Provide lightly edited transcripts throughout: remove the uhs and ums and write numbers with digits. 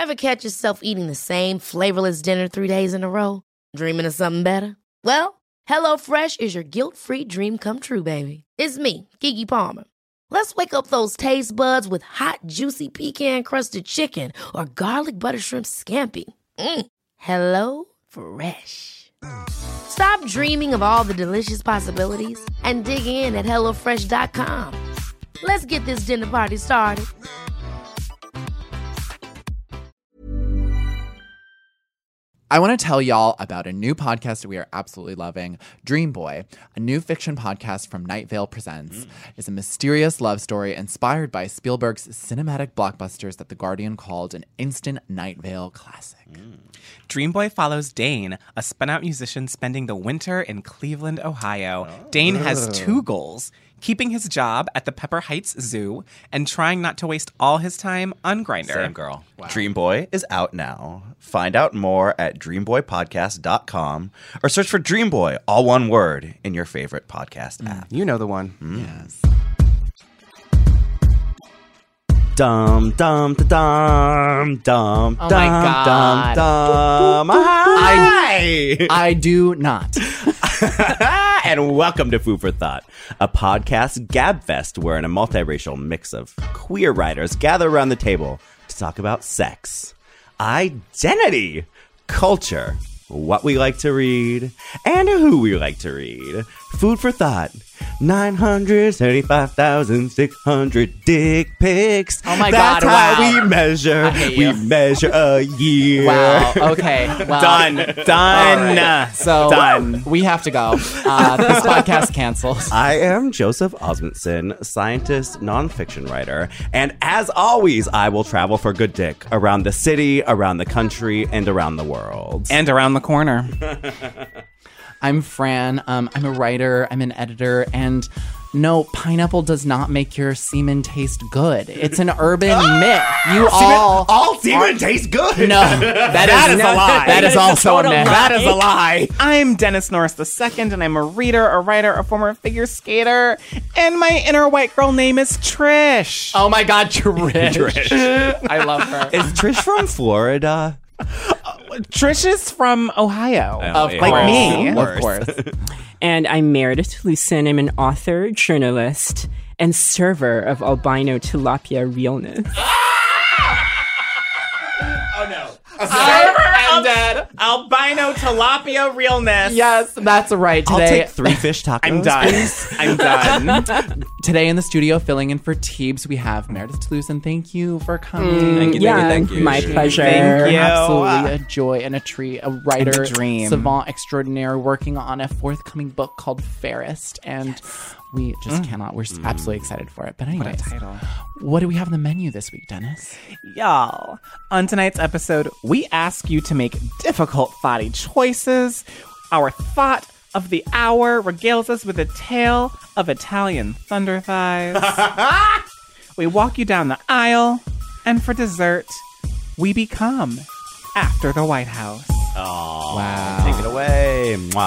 Ever catch yourself eating the same flavorless dinner 3 days in a row? Dreaming of something better? Well, HelloFresh is your guilt-free dream come true, baby. It's me, Keke Palmer. Let's wake up those taste buds with hot, juicy pecan-crusted chicken or garlic butter shrimp scampi. Hello Fresh. Stop dreaming of all the delicious possibilities and dig in at HelloFresh.com. Let's get this dinner party started. I want to tell y'all about a new podcast that we are absolutely loving, Dream Boy, a new fiction podcast from Night Vale Presents. It's a mysterious love story inspired by Spielberg's cinematic blockbusters that The Guardian called an instant Night Vale classic. Dream Boy follows Dane, a spun-out musician spending the winter in Cleveland, Ohio. Dane has two goals: keeping his job at the Pepper Heights Zoo and trying not to waste all his time on Grindr. Same girl. Wow. Dream Boy is out now. Find out more at dreamboypodcast.com or search for Dream Boy, all one word, in your favorite podcast app. You know the one. Yes. Dum dum dum dum. Oh my God. Dum. Hi. I do not. And welcome to Food for Thought, a podcast gabfest wherein a multiracial mix of queer writers gather around the table to talk about sex, identity, culture, what we like to read, and who we like to read. Food for Thought. 975,600 dick pics. Oh my That's God, how wow. we measure. I hate We you. measure a year. Wow. Okay. Well, Done. all right. So Done. we have to go. This podcast canceled. I am Joseph Osmundson, scientist, nonfiction writer, and as always, I will travel for good dick around the city, around the country, and around the world. And around the corner. I'm Fran. I'm a writer. I'm an editor. And no, pineapple does not make your semen taste good. It's an urban myth. You all semen tastes good. No, that is a lie. That is also a myth. That is a lie. I'm Dennis Norris II, and I'm a reader, a writer, a former figure skater, and my inner white girl name is Trish. Oh my God, Trish. I love her. Is Trish from Florida? Trish is from Ohio. Of yeah. course. Like me. Of course. And I'm Meredith Lucen. I'm an author, journalist, and server of albino tilapia realness. Oh no. I'm dead. Albino tilapia realness. Yes, that's right. I'll Today, take 3 fish tacos. I'm done. please. I'm done. today in the studio, filling in for Teebs, we have Meredith Toulouse, and thank you for coming. Thank you. My pleasure. Thank you. Absolutely a joy and a treat. A writer, And a dream. savant extraordinaire, working on a forthcoming book called Fairest, and we just cannot. We're absolutely excited for it. But anyways, What a title. what do we have on the menu this week, Dennis? Y'all, on tonight's episode, we ask you to make difficult thoughty choices. Our thought of the hour regales us with a tale of Italian thunder thighs. We walk you down the aisle, and for dessert, we become After the White House. Wow. Take it away. Mwah.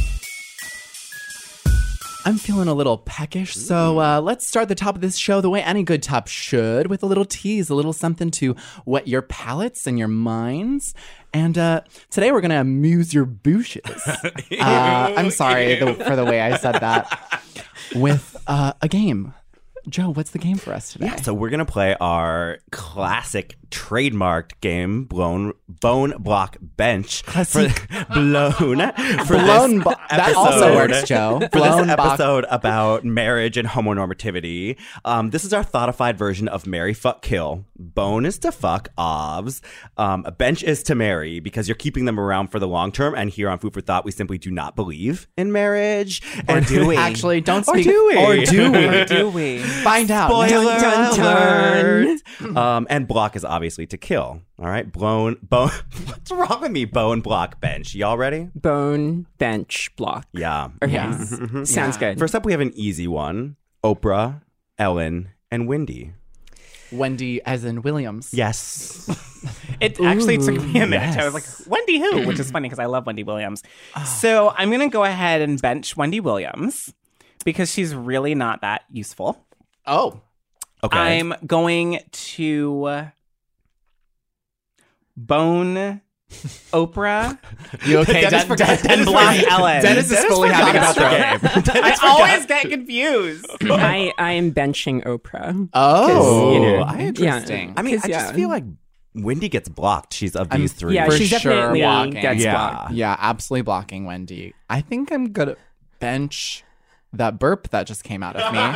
I'm feeling a little peckish, so let's start the top of this show the way any good top should, with a little tease, a little something to whet your palates and your minds. And today we're going to amuse your bouches. I'm sorry for the way I said that. With a game. Joe, what's the game for us today? Yeah, so we're going to play our classic trademarked game, Bone Block Bench. Classic. Blown. That also works, Joe. For Blown this Bach- episode about marriage and homonormativity, this is our thoughtified version of Marry, Fuck, Kill. Bone is to fuck, obvs. A bench is to marry, because you're keeping them around for the long term. And here on Food for Thought, we simply do not believe in marriage. Or do we? Actually, don't Or speak. do we? Or do we? Or do we? Find out. Spoiler Dun, dun, alert. And block is obviously to kill. All right, bone. What's wrong with me? Bone, block, bench. Y'all ready? Bone, bench, block. Yeah. Okay. Yes. Sounds good. First up, we have an easy one: Oprah, Ellen, and Wendy. Wendy, as in Williams. Yes. It actually took me a minute. yes. I was like, Wendy who? Which is funny because I love Wendy Williams. So I'm going to go ahead and bench Wendy Williams because she's really not that useful. Oh. Okay. I'm going to bone Oprah, You okay? and block Ellen. Dennis is fully having about the game. I always get confused. I am benching Oprah. Oh, you know, interesting. I mean, I 'Cause, just feel like Wendy gets blocked. She's of these three. Yeah, For she's sure definitely blocking. gets Yeah. blocked. Yeah, absolutely blocking Wendy. I think I'm gonna bench that burp that just came out of me.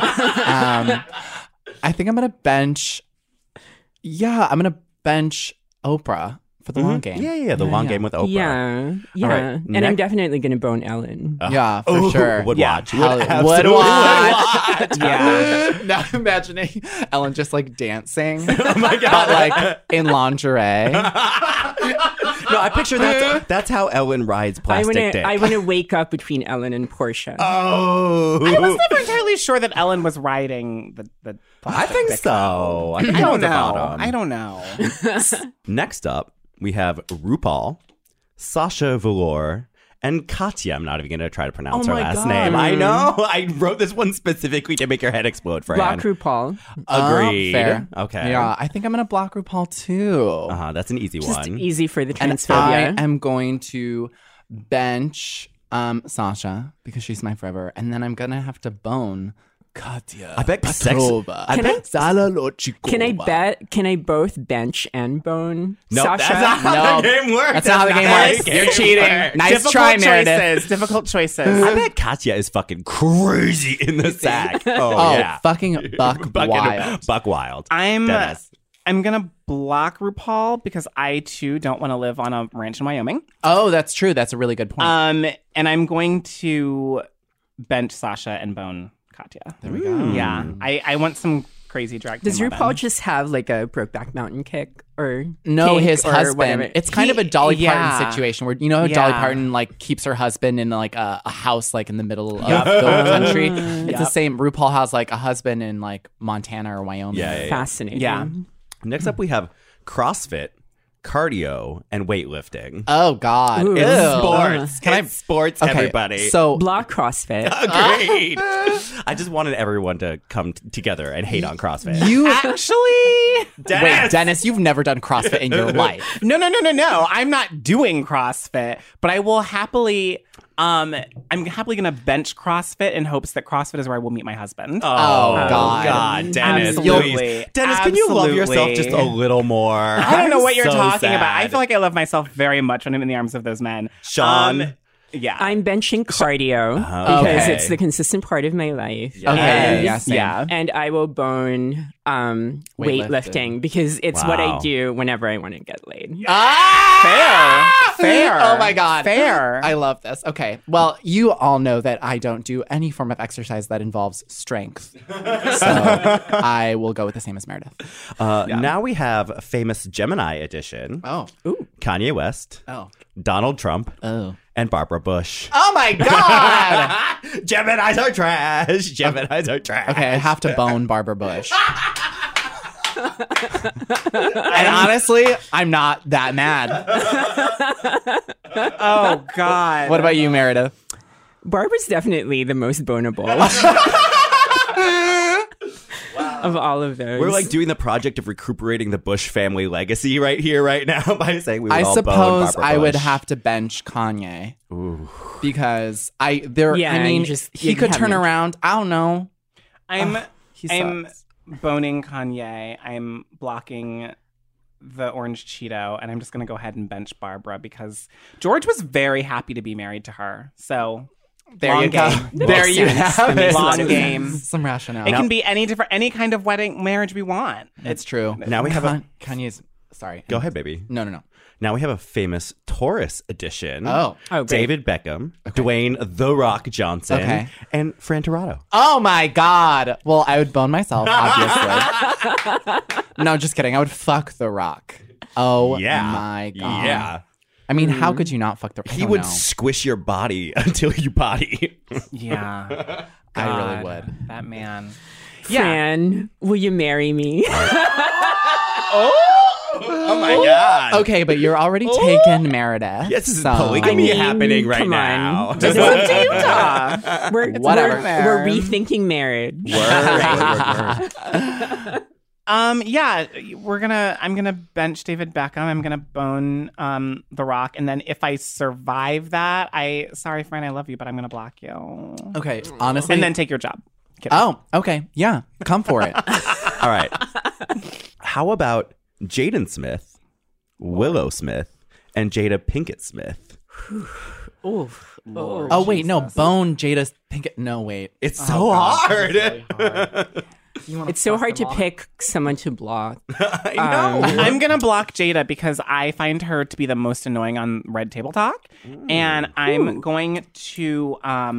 I think I'm gonna bench. Yeah, I'm gonna bench Oprah for the long game. Yeah, the long game with Oprah. Yeah. right, And next- I'm definitely going to bone Ellen. Yeah, for Ooh, sure. Would Yeah. watch. Would absolutely watch. Yeah. Now imagining Ellen just like dancing, Oh my but god! like in lingerie. No, I picture that's how Ellen rides plastic dick. I want to wake up between Ellen and Portia. Oh, I was never entirely sure that Ellen was riding the I think dick. so. I think I that don't was the know. bottom. I don't know. Next up, we have RuPaul, Sasha Velour, and Katya. I'm not even going to try to pronounce her my last God. name. I know. I wrote this one specifically to make your head explode, Fran. Block RuPaul. Agreed. Fair. Okay. Yeah, I think I'm gonna block RuPaul too. That's an easy Just one. easy for the And transphobia. I am going to bench Sasha because she's my forever, and then I'm gonna have to bone Katya. I bet Petrova. I bet Can I both bench and bone No, Sasha? that's not how the game works. That's not how the game works. You're cheating. Nice try, Meredith. Difficult choices. I bet Katya is fucking crazy in the sack. Oh, yeah. fucking buck wild. Buck wild. I'm Dennis. gonna block RuPaul because I too don't want to live on a ranch in Wyoming. Oh, that's true. That's a really good point. And I'm going to bench Sasha and bone Katya. There we go. Yeah, I want some crazy drag. Does queen RuPaul women. just have like a Brokeback Mountain kick or No, kink his or husband. whatever? It's kind of a Dolly yeah. Parton situation where how Dolly Yeah. Parton like keeps her husband in like a house like in the middle of the country. It's the same. RuPaul has like a husband in like Montana or Wyoming. Yeah. fascinating. Yeah. Next up, we have CrossFit, cardio, and weightlifting. Oh God. Ooh. Ew. It's Sports. Can I- It's sports, Okay, everybody. So Block CrossFit. Agreed. I just wanted everyone to come together and hate on CrossFit. you Actually, wait, Dennis, you've never done CrossFit in your life. no. I'm not doing CrossFit, but I will happily. I'm happily gonna bench CrossFit in hopes that CrossFit is where I will meet my husband. Oh, God. Dennis, Absolutely. please. Dennis, can you love yourself just a little more? I don't know what you're so talking about. I sad. feel like I love myself very much when I'm in the arms of those men. Sean. Yeah. I'm benching cardio because Okay. it's the consistent part of my life. Okay, And- yeah, same. yeah. And I will bone weightlifting because it's what I Wow. do whenever I want to get laid. Fair. Oh my God. Fair. I love this. Okay. Well, you all know that I don't do any form of exercise that involves strength. So I will go with the same as Meredith. Now we have a famous Gemini edition. Oh. Kanye West, Oh. Donald Trump, Oh. and Barbara Bush. Oh my God. Geminis are trash. Geminis are trash. Okay, I have to bone Barbara Bush. And honestly, I'm not that mad. Oh God. What about you, Meredith? Barbara's definitely the most boneable of all of those. We're like doing the project of recuperating the Bush family legacy right here, right now, by saying we would I all bone suppose Barbara I would Bush. have to bench Kanye. Ooh. Because I Yeah, mean, you he could have turn me. around. I don't know. I'm He sucks. boning Kanye. I'm blocking the orange Cheeto, and I'm just gonna go ahead and bench Barbara because George was very happy to be married to her. So There long you go. game. There you have it. Long game. Some rationale. It can be any kind of wedding marriage we want. It's true. Now we have a- Kanye's. Sorry. Go ahead, baby. No. Now we have a famous Taurus edition. Oh. Oh, great. David Beckham, Dwayne The Rock Johnson, Okay. and Fran Tirado. Oh my God. Well, I would bone myself, obviously. No, just kidding. I would fuck The Rock. Oh my God. Yeah. I mean, how could you not fuck The Rock? He would squish your body until you potty. Yeah, I really God, would. That man. Fran, will you marry me? Oh my God. Okay, but you're already taken, Meredith. Yes, this is so- polygamy I mean, happening right come now. on. This is up to Utah. We're Whatever. We're rethinking marriage. Yeah, I'm gonna bench David Beckham. I'm gonna bone The Rock, and then if I survive that, sorry friend, I love you, but I'm gonna block you. Okay, honestly. And then take your job. Kidding. Oh, okay. Yeah, come for it. All right. How about Jaden Smith, Willow Smith, and Jada Pinkett Smith? Oh, wait, no. Bone, Jada Pinkett. No, wait. It's so hard. It's so hard to pick someone to block. I know. I'm gonna block Jada because I find her to be the most annoying on Red Table Talk, and I'm going to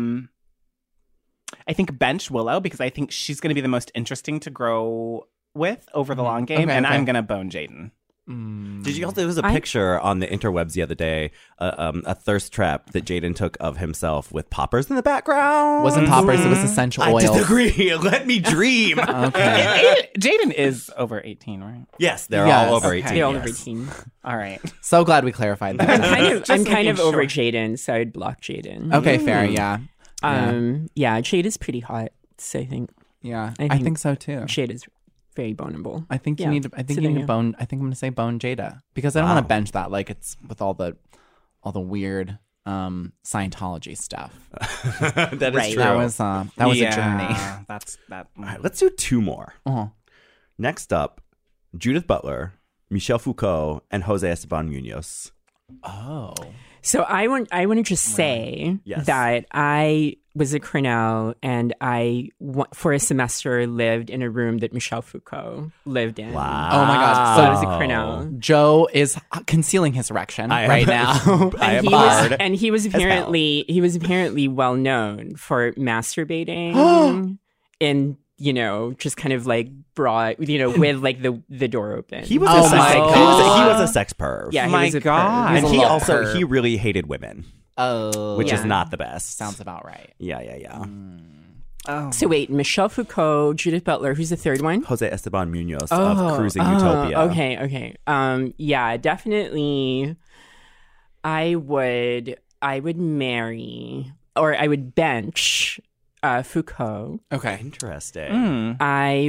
I think bench Willow because I think she's going to be the most interesting to grow with over the long game, and I'm gonna bone Jaden. Did you also? There was a picture on the interwebs the other day, a thirst trap that Jaden took of himself with poppers in the background. Wasn't poppers, it was essential oil. I disagree. Let me dream. Okay. Jaden is over 18, right? Yes, they're Yes. all over Okay. 18. They're all yes. over 18. All right. So glad we clarified that. I'm kind of over sure. Jaden, so I'd block Jaden. Okay, fair, yeah. Yeah, Jada's pretty hot, so I think Yeah, I I think- think so too. Jada's very boneable. I think you Yeah. need to, I think So you there need you to go. bone, I think I'm going to say bone Jada because I don't want to bench that like it's with all the weird Scientology stuff. That is Right. true. That was a journey. That's that. All right, let's do two more. Uh-huh. Next up, Judith Butler, Michel Foucault, and Jose Esteban Munoz. Oh. So I want to just say Yes. that I was at Cornell and I for a semester lived in a room that Michel Foucault lived in. Wow. Oh my God. So So I was at Cornell. Joe is concealing his erection I am- right now. I am He hard. was, and he was apparently well known for masturbating and just kind of like brought with like the door open. He was Oh a sex, my he God. was a sex perv. yeah, he My was a God. perv. And He's a he little also perv. he really hated women, Oh. which is Yeah. not the best. Sounds about right. Yeah. So wait, Michel Foucault, Judith Butler, who's the third one? Jose Esteban Munoz of Cruising Utopia. Okay. Yeah, definitely. I would marry or I would bench Foucault. Okay. Interesting. I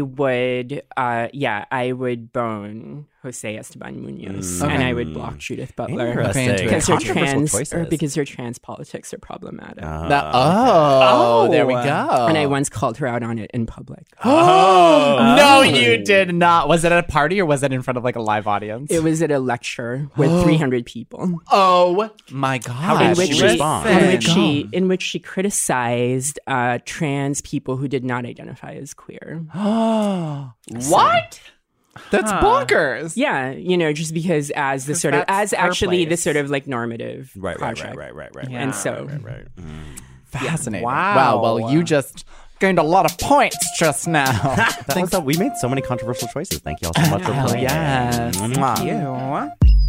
would bone Jose Esteban Munoz, Okay. and I would block Judith Butler Interesting. Okay, because her Controversial choices. because her trans politics are problematic. There we go. And I once called her out on it in public. No, you did not. Was it at a party or was it in front of like a live audience? It was at a lecture with 300 people. Oh my God. How did in which she she, respond? in which she criticized trans people who did not identify as queer. What? That's bonkers. Yeah, just because as the sort of that's as her actually the place. sort of like normative Right. project. Yeah. And so Right. Fascinating. Wow. Well, you just gained a lot of points just now. We made so many controversial choices. Thank you all so much for Hell playing. yes. Mwah. You.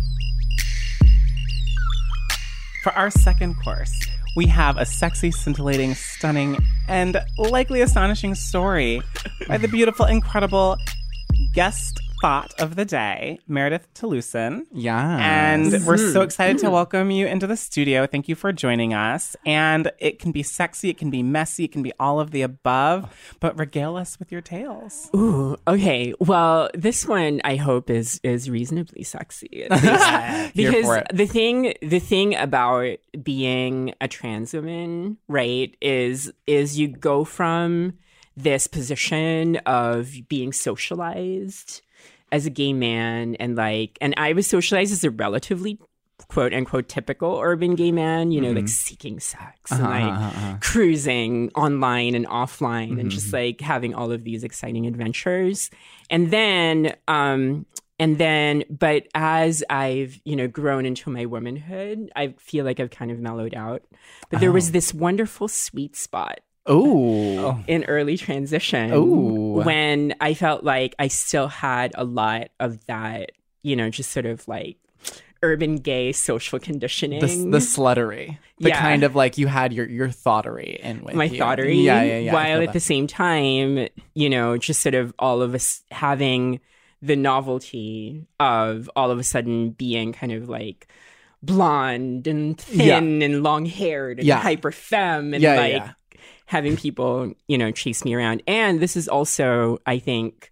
For our second course, we have a sexy, scintillating, stunning, and likely astonishing story by the beautiful, incredible guest thought of the day, Meredith Toulousan. Yeah. And we're so excited to welcome you into the studio. Thank you for joining us. And it can be sexy, it can be messy, it can be all of the above, but regale us with your tales. Ooh, okay. Well, this one I hope is reasonably sexy. At least. Here Because for it. the thing about being a trans woman, right, is you go from this position of being socialized as a gay man and I was socialized as a relatively quote unquote typical urban gay man, like seeking sex and like cruising online and offline and just like having all of these exciting adventures. And then but as I've, grown into my womanhood, I feel like I've kind of mellowed out. But there was this wonderful sweet spot Ooh. in early transition Ooh. when I felt like I still had a lot of that, just sort of like urban gay social conditioning. The sluttery. The Yeah. kind of like you had your thoughterry in with my you. thoughterry. Yeah. I While feel at the same time, just sort of all of us having the novelty of all of a sudden being kind of like blonde and thin and long haired and hyper femme and having people, chase me around. And this is also, I think,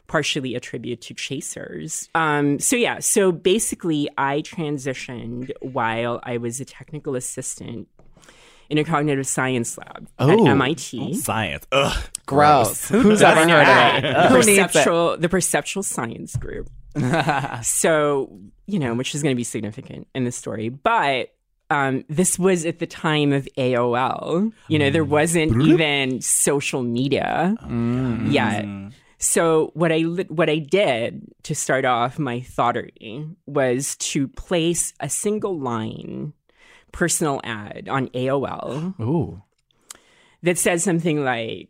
partially attribute to chasers. So basically I transitioned while I was a technical assistant in a cognitive science lab at MIT. Science. Ugh. Gross. Who's ever heard of it? Who needs it? The perceptual science group. So, which is going to be significant in the story. But this was at the time of AOL. There wasn't even social media yet. So what I did to start off my thoughterty was to place a single line personal ad on AOL. Ooh. That said something like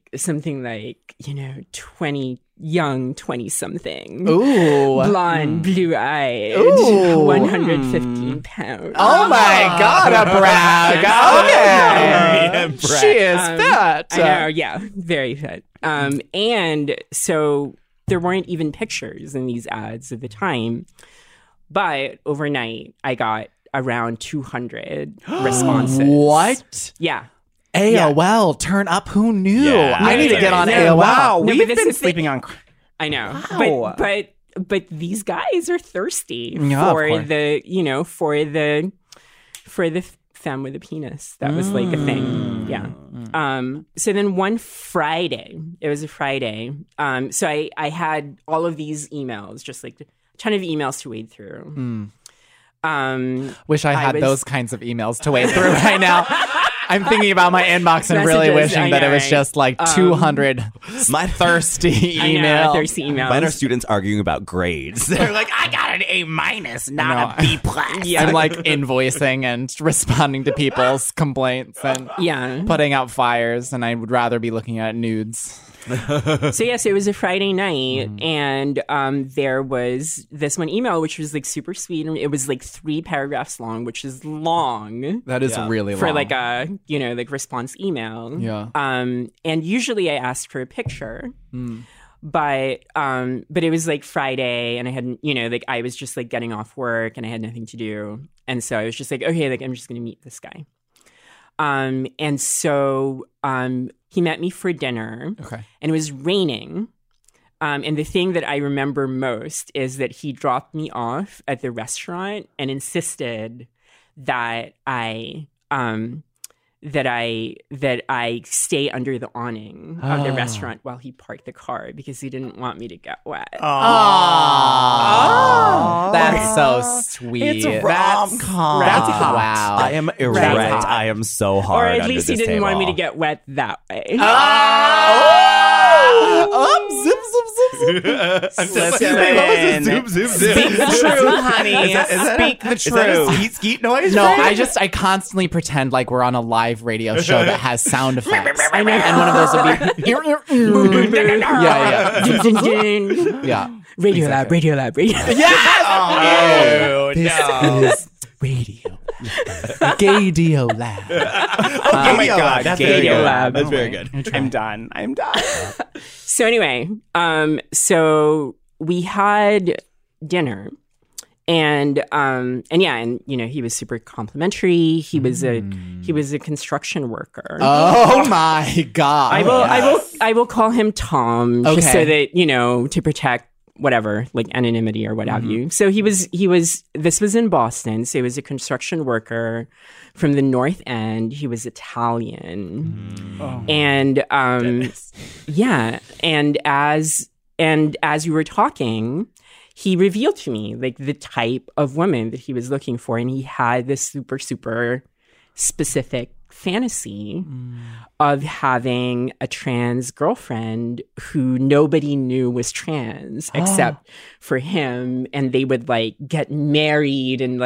20-something. Ooh. Blonde, blue-eyed, Ooh. 115 pounds. Oh my God, a brag. Okay. She is fat. I know, yeah, very fat. And so there weren't even pictures in these ads at the time. But overnight, I got around 200 responses. What? Yeah. AOL, turn up. Who knew? Yeah. I need to get on No, AOL. Wow, No, but we've this been is the- sleeping on. I know. Wow. But these guys are thirsty Yeah, of for course. for the femme with a penis. That was like a thing. Yeah. So then one Friday, it was a Friday. So I had all of these emails, just like a ton of emails to wade through. Wish I had was- those kinds of emails to wade through right now. I'm thinking about my inbox and really Messages, wishing I that it know, was right? just like 200 My thirsty I know, emails. thirsty emails. Mine are students arguing about grades. They're like, I got an A-, not a B+. I'm like invoicing and responding to people's complaints and Yeah. putting out fires, and I would rather be looking at nudes. So yes, it was a Friday night, and there was this one email which was like super sweet, and it was like 3 paragraphs long, which is long That is really for long. like a like response email. Yeah. And usually I asked for a picture, but it was like Friday, and I hadn't like I was just like getting off work, and I had nothing to do, and so I was just like, okay, like I'm just gonna meet this guy. And so he met me for dinner. Okay. And it was raining. And the thing that I remember most is that he dropped me off at the restaurant and insisted that I stay under the awning of the restaurant while he parked the car because he didn't want me to get wet. Aww. That's so sweet. It's a That's rom-com. hot. Wow. I am erect. I am so Or hard at under least he this didn't want me to table. get wet that way. Zip, zip, zip, zip. Listen. Zoom, zoom, zoom. Speak the truth, honey. Speak the Is that a truth. skeet skeet noise? No, I constantly pretend like we're on a live radio show that has sound effects. I know. And one of those would be yeah. Radio Lab, Radio Lab, Radio Lab. Oh, This is Radio Lab. Gay-dio Lab. oh my God. That's Gay very good. lab. That's very good. I'm done. So anyway, so we had dinner, and he was super complimentary. He was a construction worker. Oh my God. I will call him Tom just so Okay. that to protect whatever, like anonymity or what have you. So this was in Boston. So he was a construction worker from the North End. He was Italian. And and as we were talking, he revealed to me like the type of woman that he was looking for, and he had this super, super specific fantasy of having a trans girlfriend who nobody knew was trans except for him, and they would like get married and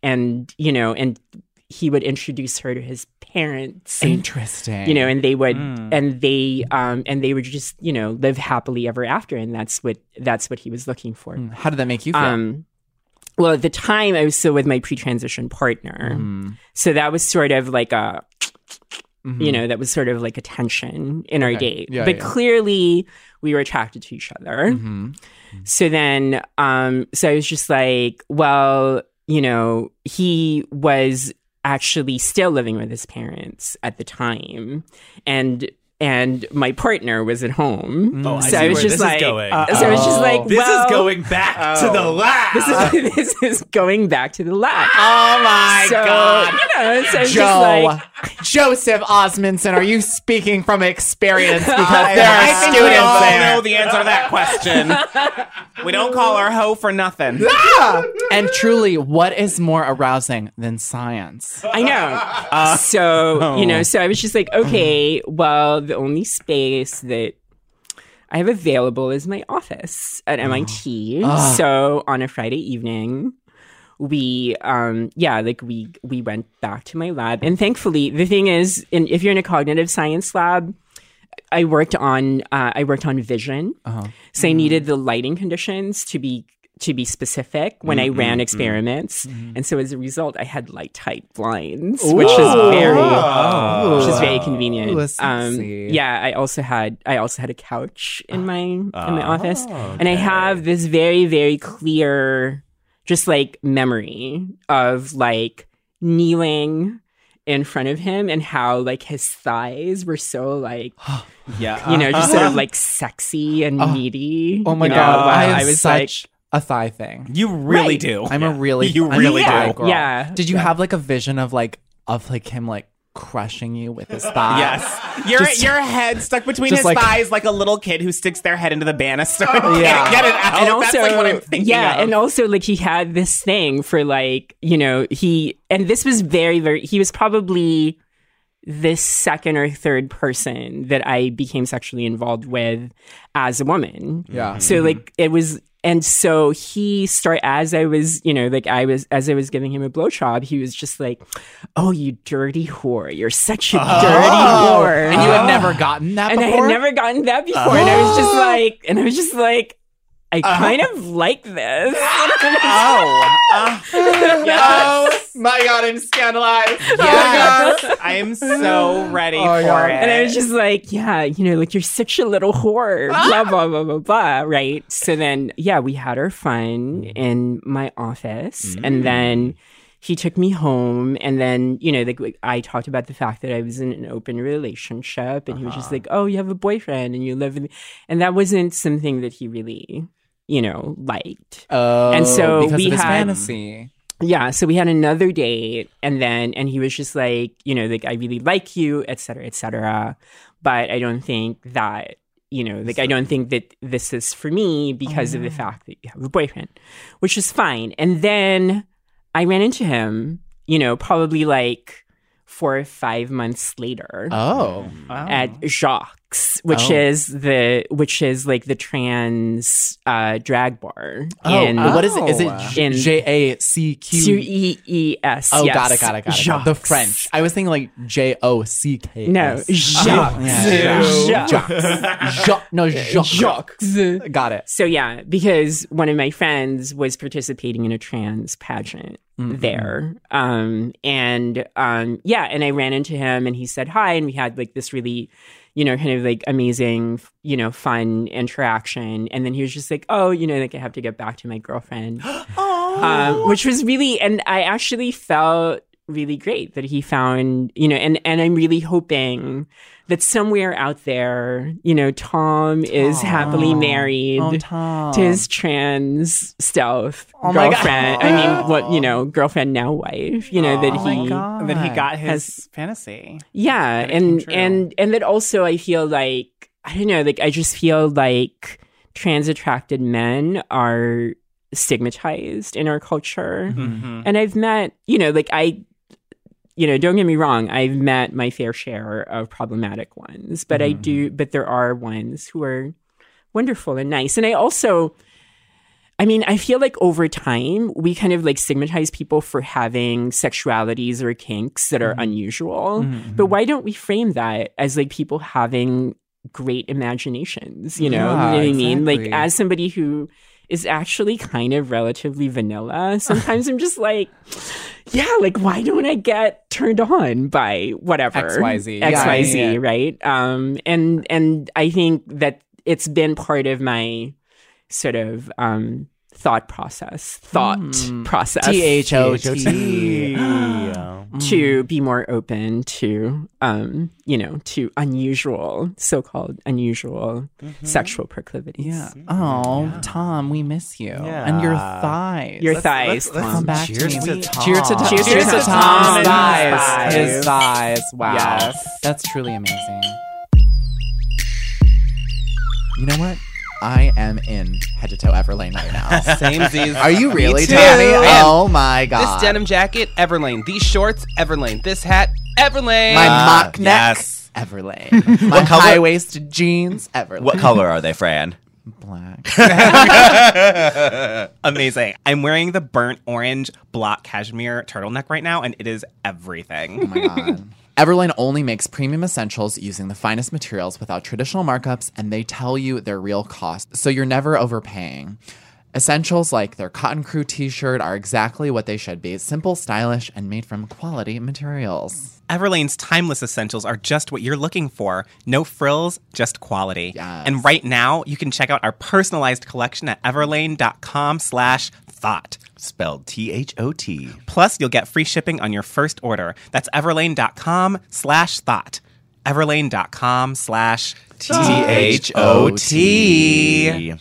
he would introduce her to his parents. Interesting. And they would and they would just live happily ever after, and that's what he was looking for. How did that make you feel? Well, at the time I was still with my pre-transition partner, so that was sort of like a that was sort of like a tension in our date. Yeah, but yeah. clearly we were attracted to each other. So then so I was just like, well, he was actually still living with his parents at the time, and and my partner was at home. Oh, I so see I was where just this like, is going. so I was just like, This well, is going back to the lab. This is going back to the lab. Oh my so, God. You know, so it's Joe, just like, Joseph Osmondson, are you speaking from experience? Because there I are think we students all there. know the answer to that question. We don't call her hoe for nothing. And truly, what is more arousing than science? I know. So I was just like, okay, well, the only space that I have available is my office at MIT. So on a Friday evening, we went back to my lab. And thankfully, the thing is, if you're in a cognitive science lab, I worked on vision. So I needed the lighting conditions to be specific when I ran experiments. And so as a result, I had light tight blinds, which is very convenient. Ooh, sexy. I also had a couch in my office. And I have this very, very clear just like memory of like kneeling in front of him and how like his thighs were so like just sort of like sexy and meaty. Oh my you know, God. while I have was such a thigh thing. You really Right. do. I'm a really, You I'm really a thigh do. girl. Yeah. Did you have like a vision of him like crushing you with his thigh? Yes. Your head stuck between just his like- thighs like a little kid who sticks their head into the banister. Yeah. Get it out. And also, That's like what I'm thinking of. and also like he had this thing for like, you know, and this was very, very, he was probably the second or third person that I became sexually involved with as a woman. Yeah. So like it was, and so he as I was giving him a blowjob, he was just like, "Oh, you dirty whore! You're such a dirty whore!" And you had never gotten that and before? I had never gotten that before, and I was just like, I kind of like this. Oh my God, I'm scandalized. Yes. I am so ready for God. it. And I was just like, yeah, like you're such a little whore, blah, blah, blah, blah, blah, right? So then, we had our fun in my office. And then he took me home. And then, I talked about the fact that I was in an open relationship. And he was just like, oh, you have a boyfriend and you live with me. And that wasn't something that he really, liked. Oh, And so because we of his had- fantasy. Yeah, so we had another date, and he was just like, I really like you, et cetera, but I don't think that, I don't think that this is for me because of the fact that you have a boyfriend, which is fine. And then I ran into him, probably like 4 or 5 months later at Jacques, which is like the trans drag bar. What is it? Is in it JACQ? Q-E-E-S. Oh, yes. got it. Jacques. The French. I was thinking like JOCK. No, Jacques. Jacques. Got it. So yeah, because one of my friends was participating in a trans pageant there. And I ran into him and he said hi and we had like this really, kind of like amazing, fun interaction. And then he was just like, oh, like I have to get back to my girlfriend. Which was really, and I actually felt really great that he found, and I'm really hoping that somewhere out there, Tom is happily married to his trans stealth girlfriend. I mean, girlfriend now wife, that he got his fantasy. Yeah. And that also I feel like, I don't know, like I just feel like trans attracted men are stigmatized in our culture. And I've met, don't get me wrong, I've met my fair share of problematic ones, but but there are ones who are wonderful and nice. And I feel like over time, we kind of like stigmatize people for having sexualities or kinks that are unusual. But why don't we frame that as like people having great imaginations, you know what I mean? Like as somebody who is actually kind of relatively vanilla, sometimes I'm just like, yeah, like why don't I get turned on by whatever XYZ, right? And I think that it's been part of my sort of thought process. THOT. to be more open to, to unusual, so-called unusual sexual proclivities. Yeah. Oh, Tom, we miss you. Yeah. And your thighs. Your thighs, let's Tom. Come back Cheers to me. to Tom. Cheers to Tom. Cheers Cheers to to Tom Tom's and thighs. his His thighs. Wow. Yes. That's truly amazing. You know what? I am in head to toe Everlane right now. Samesies. Are you really, Me too. Tommy? I am. Oh my god. This denim jacket, Everlane. These shorts, Everlane. This hat, Everlane. My mock neck, yes. Everlane. My color? high-waisted jeans, Everlane. What color are they, Fran? Black. Amazing. I'm wearing the burnt orange block cashmere turtleneck right now, and it is everything. Oh my god. Everlane only makes premium essentials using the finest materials without traditional markups, and they tell you their real cost, so you're never overpaying. Essentials like their Cotton Crew t-shirt are exactly what they should be. Simple, stylish, and made from quality materials. Everlane's timeless essentials are just what you're looking for. No frills, just quality. Yes. And right now, you can check out our personalized collection at everlane.com/thought. Spelled T-H-O-T. Plus, you'll get free shipping on your first order. That's everlane.com/thought. everlane.com/T-H-O-T.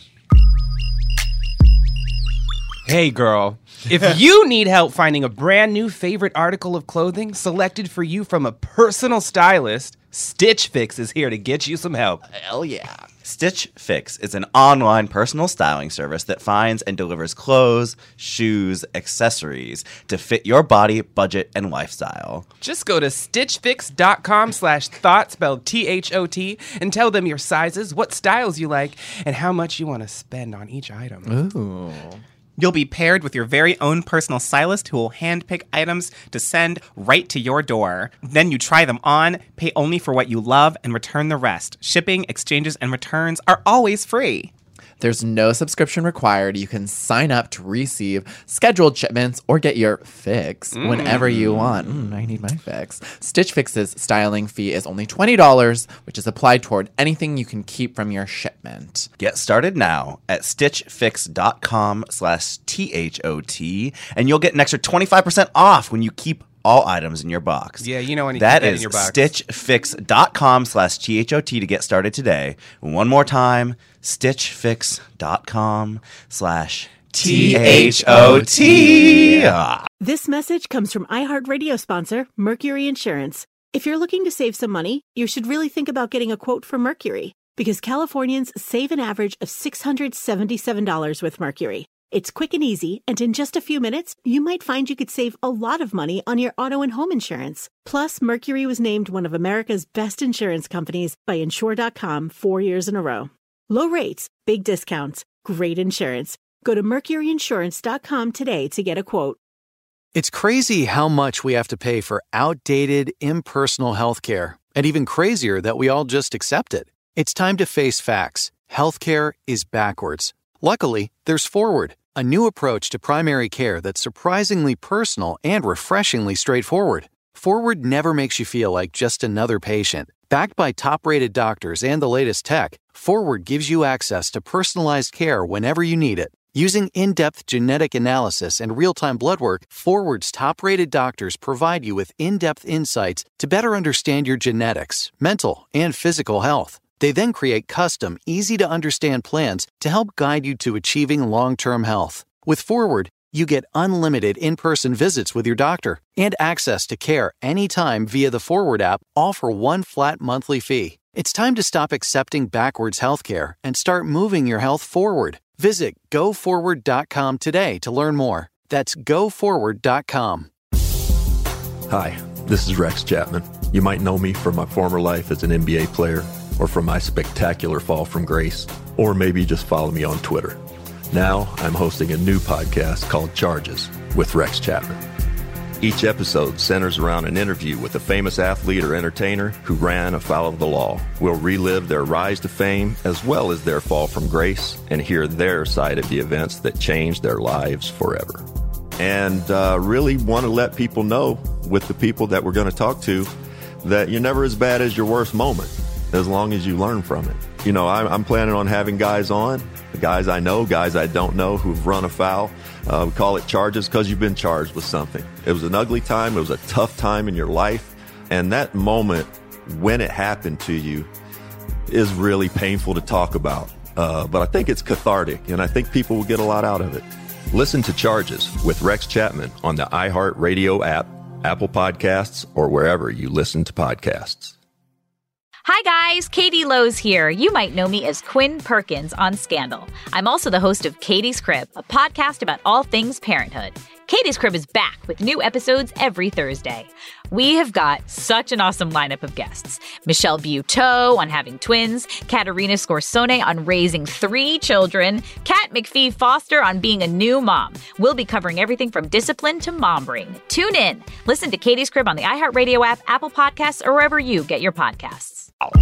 Hey, girl. If you need help finding a brand new favorite article of clothing selected for you from a personal stylist, Stitch Fix is here to get you some help. Hell yeah. Stitch Fix is an online personal styling service that finds and delivers clothes, shoes, accessories to fit your body, budget, and lifestyle. Just go to stitchfix.com/thought, spelled T-H-O-T, and tell them your sizes, what styles you like, and how much you want to spend on each item. Ooh. You'll be paired with your very own personal stylist who will handpick items to send right to your door. Then you try them on, pay only for what you love, and return the rest. Shipping, exchanges, and returns are always free. There's no subscription required. You can sign up to receive scheduled shipments or get your fix whenever you want. I need my fix. Stitch Fix's styling fee is only $20, which is applied toward anything you can keep from your shipment. Get started now at stitchfix.com/THOT, and you'll get an extra 25% off when you keep all items in your box. Yeah, you know when you that keep that is in your box. stitchfix.com/THOT to get started today. One more time, stitchfix.com/THOT. This message comes from iHeartRadio sponsor, Mercury Insurance. If you're looking to save some money, you should really think about getting a quote from Mercury, because Californians save an average of $677 with Mercury. It's quick and easy, and in just a few minutes, you might find you could save a lot of money on your auto and home insurance. Plus, Mercury was named one of America's best insurance companies by Insure.com 4 years in a row. Low rates, big discounts, great insurance. Go to MercuryInsurance.com today to get a quote. It's crazy how much we have to pay for outdated, impersonal healthcare, and even crazier that we all just accept it. It's time to face facts. Healthcare is backwards. Luckily, there's Forward, a new approach to primary care that's surprisingly personal and refreshingly straightforward. Forward never makes you feel like just another patient. Backed by top-rated doctors and the latest tech, Forward gives you access to personalized care whenever you need it. Using in-depth genetic analysis and real-time blood work, Forward's top-rated doctors provide you with in-depth insights to better understand your genetics, mental, and physical health. They then create custom, easy-to-understand plans to help guide you to achieving long-term health. With Forward, you get unlimited in-person visits with your doctor and access to care anytime via the Forward app, all for one flat monthly fee. It's time to stop accepting backwards healthcare and start moving your health forward. Visit GoForward.com today to learn more. That's GoForward.com. Hi, this is Rex Chapman. You might know me from my former life as an NBA player, or from my spectacular fall from grace, or maybe just follow me on Twitter. Now, I'm hosting a new podcast called Charges with Rex Chapman. Each episode centers around an interview with a famous athlete or entertainer who ran afoul of the law. We'll relive their rise to fame as well as their fall from grace and hear their side of the events that changed their lives forever. And really want to let people know, with the people that we're going to talk to, that you're never as bad as your worst moment, as long as you learn from it. You know, I'm planning on having guys on, guys I know, guys I don't know, who've run afoul We call it charges because you've been charged with something. It was an ugly time. It was a tough time in your life. And that moment when it happened to you is really painful to talk about. But I think it's cathartic, and I think people will get a lot out of it. Listen to Charges with Rex Chapman on the iHeartRadio app, Apple Podcasts, or wherever you listen to podcasts. Hi guys, Katie Lowe's here. You might know me as Quinn Perkins on Scandal. I'm also the host of Katie's Crib, a podcast about all things parenthood. Katie's Crib is back with new episodes every Thursday. We have got such an awesome lineup of guests. Michelle Buteau on having twins, Katerina Scorsone on raising 3 children, Kat McPhee Foster on being a new mom. We'll be covering everything from discipline to mom brain. Tune in. Listen to Katie's Crib on the iHeartRadio app, Apple Podcasts, or wherever you get your podcasts.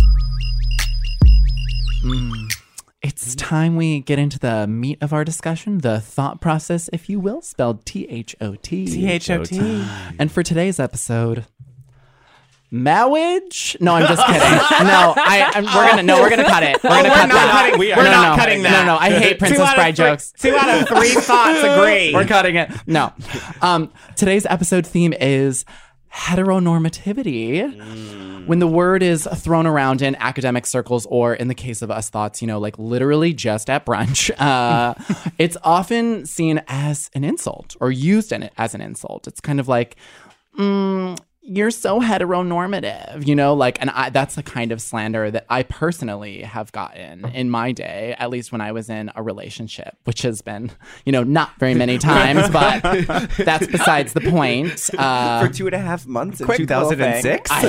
It's time we get into the meat of our discussion, the thought process, if you will, spelled T-H-O-T. T-H-O-T. And for today's episode, marriage? No, I'm just kidding. No, we're gonna cut it. We're gonna cut that. We're not cutting that. No, I hate Princess Bride jokes. 2 out of 3 thoughts agree. We're cutting it. No. Today's episode theme is heteronormativity. When the word is thrown around in academic circles, or in the case of Us Thoughts, like literally just at brunch, it's often seen as an insult or used in it as an insult. It's kind of like, you're so heteronormative, and that's the kind of slander that I personally have gotten in my day, at least when I was in a relationship, which has been, not very many times, but that's besides the point. For 2.5 months in 2006? I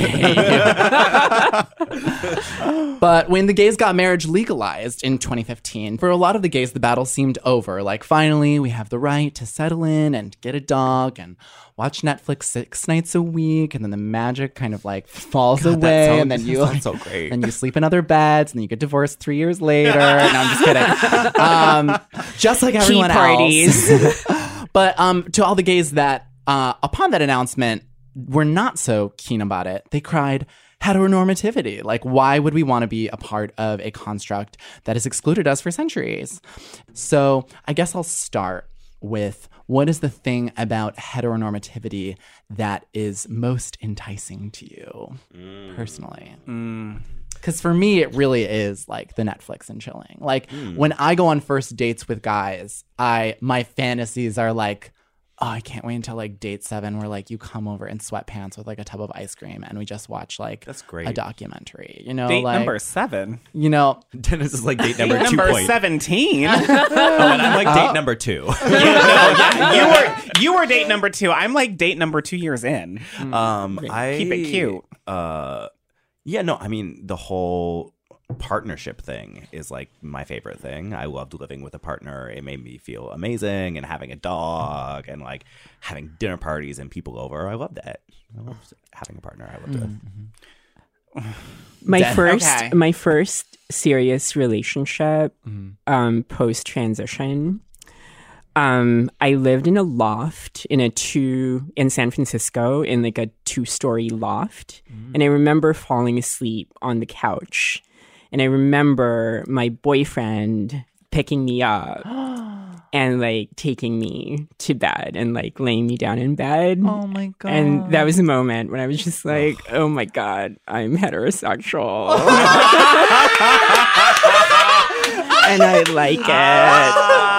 hate you. But when the gays got marriage legalized in 2015, for a lot of the gays, the battle seemed over. Like, finally, we have the right to settle in and get a dog and watch Netflix 6 nights a week, and then the magic kind of falls away, and then you so great. And you sleep in other beds, and then you get divorced 3 years later. No, I'm just kidding. Just like everyone else. But to all the gays that, upon that announcement, were not so keen about it, they cried heteronormativity. Like, why would we want to be a part of a construct that has excluded us for centuries? So I guess I'll start with, what is the thing about heteronormativity that is most enticing to you personally? Because for me, it really is like the Netflix and chilling. Like, when I go on first dates with guys, my fantasies are like, oh, I can't wait until date 7 where you come over in sweatpants with a tub of ice cream and we just watch that's great. A documentary. Date number 7. Dennis is date number 2. Number 17. And I'm date number 2. You were date number 2. I'm date number 2 years in. Keep it cute. The whole partnership thing is my favorite thing. I loved living with a partner. It made me feel amazing, and having a dog and having dinner parties and people over. I loved that. I loved having a partner. I loved it. My first serious relationship post transition. I lived in a loft in San Francisco in a 2-story loft, and I remember falling asleep on the couch. And I remember my boyfriend picking me up and taking me to bed and laying me down in bed. Oh my God. And that was a moment when I was just oh my God, I'm heterosexual. And I like it.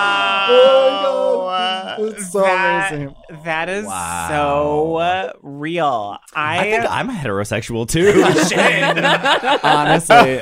It's so amazing. That is so real. I think I'm heterosexual too. Honestly.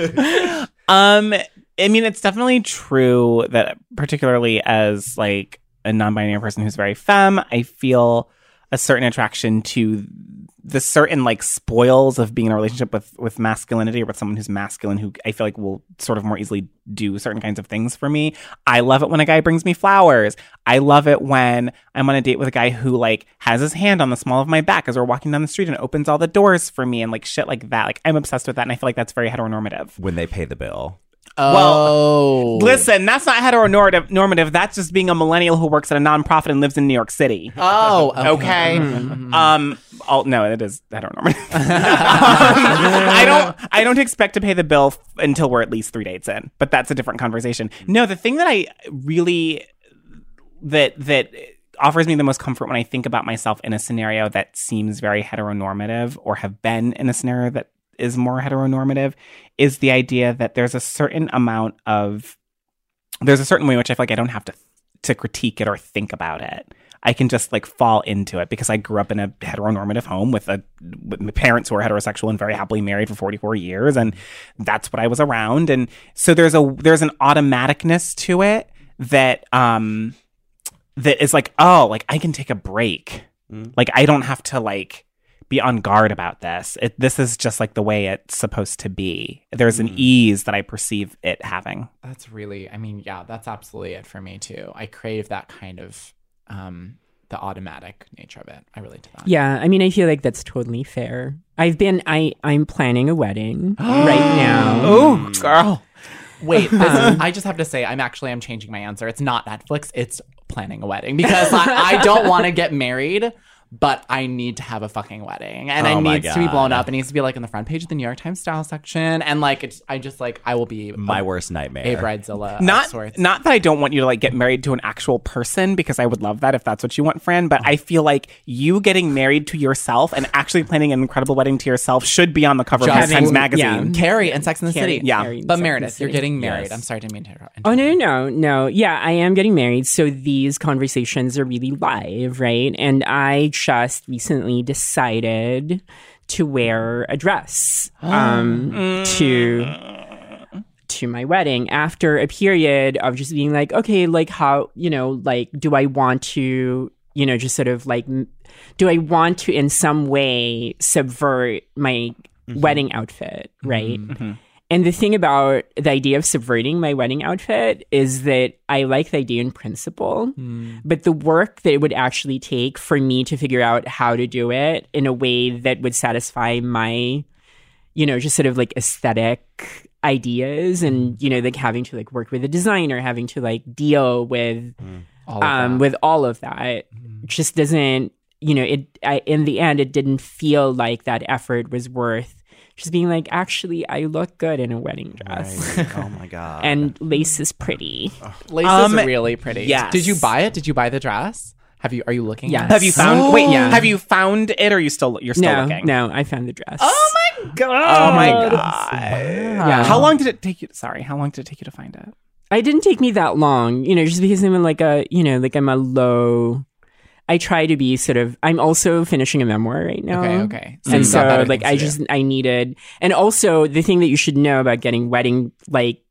It's definitely true that, particularly as a non-binary person who's very femme, I feel a certain attraction to the certain spoils of being in a relationship with masculinity, or with someone who's masculine, who I feel will sort of more easily do certain kinds of things for me. I love it when a guy brings me flowers. I love it when I'm on a date with a guy who has his hand on the small of my back as we're walking down the street and opens all the doors for me and shit like that. I'm obsessed with that, and I feel that's very heteronormative. When they pay the bill. Well, listen, that's not heteronormative. That's just being a millennial who works at a nonprofit and lives in New York City. Oh, okay. No, it is heteronormative. I don't expect to pay the bill until we're at least 3 dates in, but that's a different conversation. No, the thing that I really that offers me the most comfort when I think about myself in a scenario that seems very heteronormative, or have been in a scenario that is more heteronormative, is the idea that there's a certain way in which I feel like I don't have to critique it or think about it. I can just like fall into it because I grew up in a heteronormative home with parents who are heterosexual and very happily married for 44 years. And that's what I was around. And so there's an automaticness to it that is like, oh, like I can take a break. Like I don't have to like be on guard about this. This is just like the way it's supposed to be. There's an ease that I perceive it having. That's really, I mean, yeah, that's absolutely it for me too. I crave that kind of the automatic nature of it. I relate to that. Yeah, I mean, I feel like that's totally fair. I'm planning a wedding right now. Oh, girl. Wait, I just have to say, I'm changing my answer. It's not Netflix, it's planning a wedding, because I don't want to get married, but I need to have a fucking wedding, and it needs to be blown up. It needs to be like in the front page of the New York Times style section, and like I will be my worst nightmare. A bridezilla. Not that I don't want you to like get married to an actual person, because I would love that if that's what you want, Fran. But I feel like you getting married to yourself and actually planning an incredible wedding to yourself should be on the cover of Times Magazine. Carrie and Sex and the City. Yeah, but Meredith, you're getting married. Yes. I'm sorry, I didn't mean to interrupt. Oh no. Yeah, I am getting married. So these conversations are really live, right? And I just recently decided to wear a dress to my wedding, after a period of just being like, okay, like how, like, do I want to, just sort of like, do I want to in some way subvert my wedding outfit, right? And the thing about the idea of subverting my wedding outfit is that I like the idea in principle, but the work that it would actually take for me to figure out how to do it in a way that would satisfy my, just sort of like aesthetic ideas, and, like having to like work with a designer, having to like deal with all of that just doesn't, in the end, it didn't feel like that effort was worth just being like, actually, I look good in a wedding dress. Right. Oh my God. And lace is pretty. Lace is really pretty. Yes. Did you buy it? Did you buy the dress? Are you looking at it? Have you found have you found it, or you're still looking? No, I found the dress. Oh my God. Wow. Yeah. How long did it take you to find it? It didn't take me that long, just because I'm in like I'm a low. I try to be I'm also finishing a memoir right now. Okay. And so like I needed, and also the thing that you should know about getting wedding, like,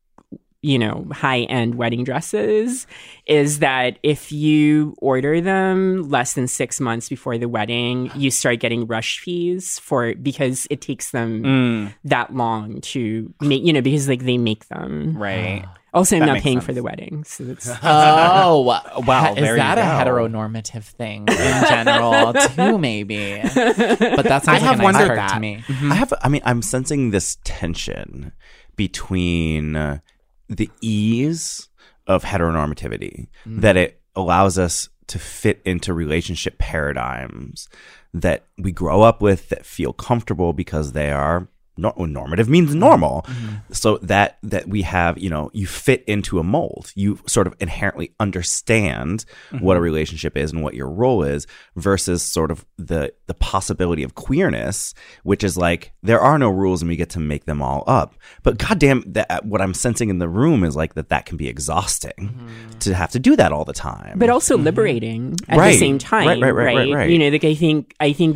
high-end wedding dresses is that if you order them less than 6 months before the wedding, you start getting rush fees because it takes them that long to make, because like they make them. Right. Also, I'm not paying for the wedding, so that's... Oh, wow. There is that you a go. heteronormative thing in general, too, maybe? But that sounds like a nice perk to me. I'm sensing this tension between the ease of heteronormativity, that it allows us to fit into relationship paradigms that we grow up with, that feel comfortable because they are normative means normal. So that we have, you fit into a mold. You sort of inherently understand what a relationship is and what your role is, versus sort of the possibility of queerness, which is like, there are no rules and we get to make them all up. But goddamn, what I'm sensing in the room is like that can be exhausting to have to do that all the time. But also liberating at the same time. Right. Like I think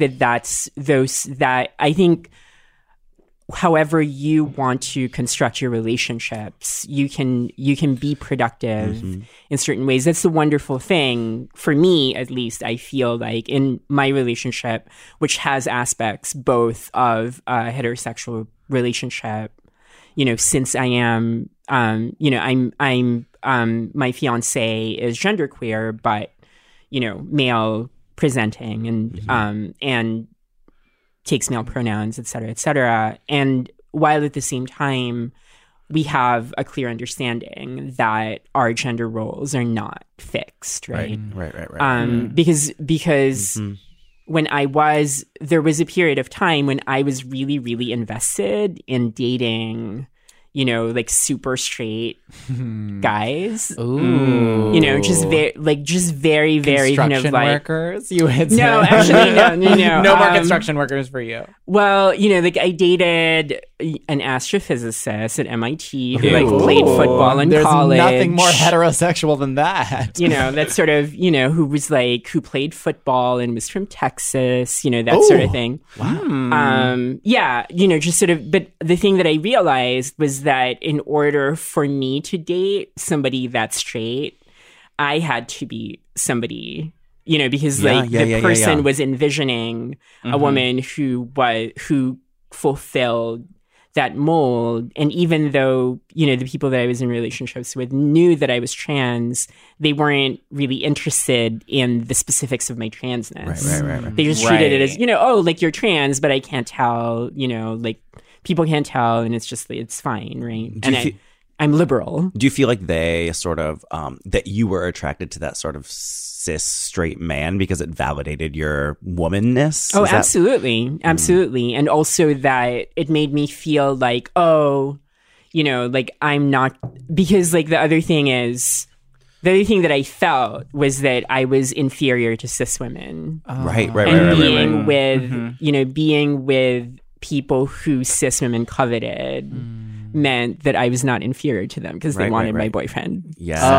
I think however you want to construct your relationships, you can be productive in certain ways. That's the wonderful thing for me, at least. I feel like in my relationship, which has aspects both of a heterosexual relationship, since I am, I'm my fiance is genderqueer, but male presenting and takes male pronouns, et cetera, and while at the same time we have a clear understanding that our gender roles are not fixed, right? Right. Because when there was a period of time when I was really, really invested in dating, like super straight guys. Ooh. Just very, very kind of construction like workers. You would say. no, actually, no, No more construction workers for you. Well, I dated an astrophysicist at MIT who like played Ooh. football in There's college. nothing more heterosexual than that. That sort of, who played football and was from Texas, that sort of thing. Wow. Just sort of, but the thing that I realized was that in order for me to date somebody that's straight, I had to be somebody, because the person was envisioning a woman who fulfilled that mold. And even though, the people that I was in relationships with knew that I was trans, they weren't really interested in the specifics of my transness. Right. They just treated it as, you're trans, but I can't tell, people can't tell, and it's fine, right? I'm liberal. Do you feel like they sort of that you were attracted to that sort of cis straight man because it validated your womanness? Oh, absolutely. Absolutely. And also that it made me feel like, I'm not, because the other thing that I felt was that I was inferior to cis women. Right. And being with, being with people who cis women coveted meant that I was not inferior to them because they wanted my boyfriend. Yes. Oh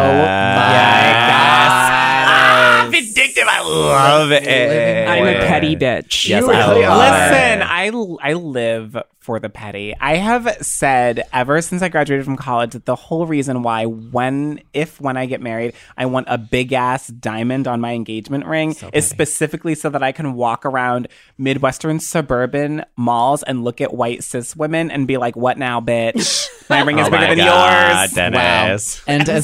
my gosh. Vindictive. I love it. I'm a petty bitch. Yes, Listen, I live for the petty. I have said ever since I graduated from college that the whole reason why when I get married, I want a big ass diamond on my engagement ring is specifically so that I can walk around Midwestern suburban malls and look at white cis women and be like, what now, bitch? My ring is bigger than yours. Dennis. Wow. And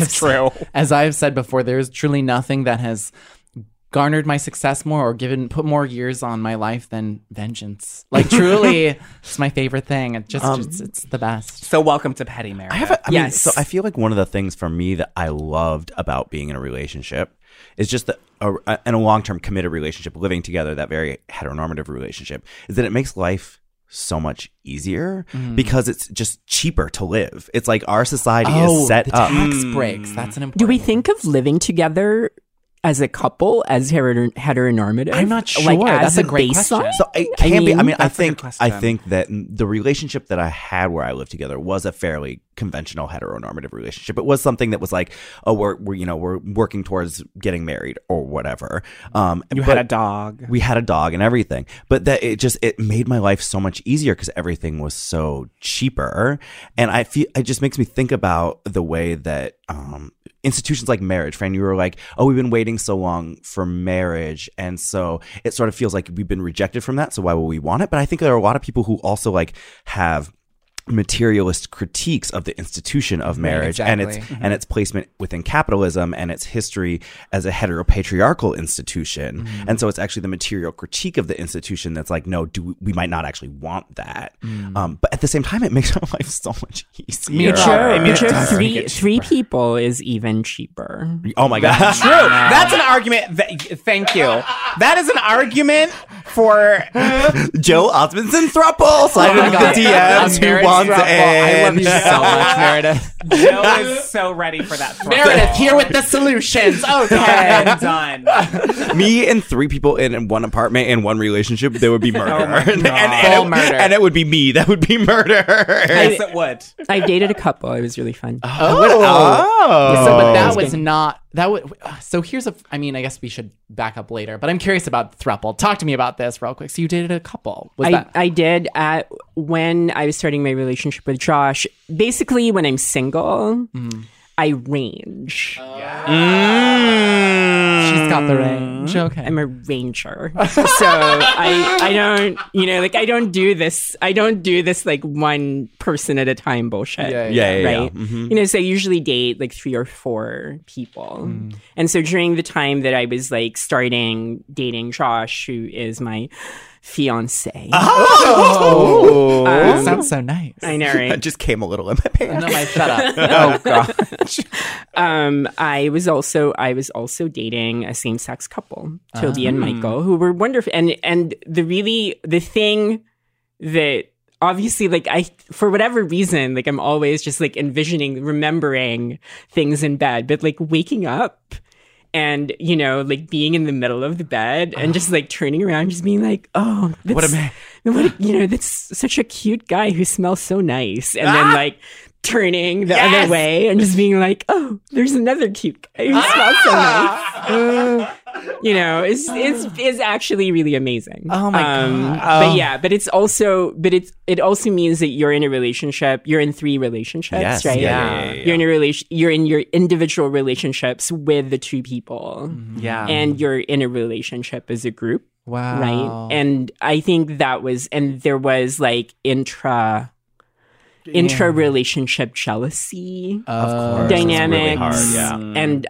as I've said before, there's truly nothing that has garnered my success more or put more years on my life than vengeance. Like truly, it's my favorite thing. It's the best. So welcome to petty marriage. So I feel like one of the things for me that I loved about being in a relationship is just in a long-term committed relationship, living together, that very heteronormative relationship, is that it makes life so much easier because it's just cheaper to live. It's like our society is set up. Tax breaks. That's an important. Do we think of living together as a couple as heteronormative? I'm not sure. That's a great question. So it can be. I mean, I that's a good think question. that the relationship that I had where I lived together was a fairly conventional heteronormative relationship. It was something that was like, oh, we're working towards getting married or whatever. You had a dog. We had a dog and everything, but that it made my life so much easier because everything was so cheaper. And I feel it just makes me think about the way that institutions like marriage, Fran, you were like, oh, we've been waiting so long for marriage, and so it sort of feels like we've been rejected from that, so why would we want it? But I think there are a lot of people who also like have materialist critiques of the institution of marriage and its placement within capitalism and its history as a heteropatriarchal institution. And so it's actually the material critique of the institution that's like, no, we might not actually want that. But at the same time, it makes our life so much easier. Three people is even cheaper. Oh my God. True. That's an argument. Thank you. That is an argument for Joe Osmondson thruple. Slide into the DMs. Who wants it? I love you so much, Meredith. Joe is so ready for that. Meredith, here with the solutions. Okay. Done. Me and three people in one apartment in one relationship, there would be murder. Murder. And it would be me. That would be murder. Yes, it would. I dated a couple. It was really fun. So, but that was not. So here's I guess we should back up later, but I'm curious about throuple. Talk to me about this real quick. So you dated a couple. I did when I was starting my relationship with Josh. Basically, when I'm single, I range. She's got the range. Okay. I'm a ranger. So I don't, I don't do this. I don't do this like one person at a time bullshit. Yeah. Right. Mm-hmm. So I usually date like 3 or 4 people. And so during the time that I was like starting dating Josh, who is my fiance. It sounds so nice. I know, right? I just came a little in my pants. No, shut up. Oh God. I was also dating a same-sex couple, Toby and Michael, who were wonderful. And the thing that obviously, like, for whatever reason, like, I'm always just like remembering things in bed, but like waking up and, you know, like being in the middle of the bed and just like turning around, just being like, oh, that's such a cute guy who smells so nice. And then like turning the other way and just being like, oh, there's another cute guy who smells so nice. You know, is actually really amazing. Oh my God. But it also means that you're in a relationship. You're in 3 relationships, right? Yeah. You're in your individual relationships with the 2 people. Yeah. And you're in a relationship as a group. Wow. Right. And I think there was like intra relationship jealousy dynamics. And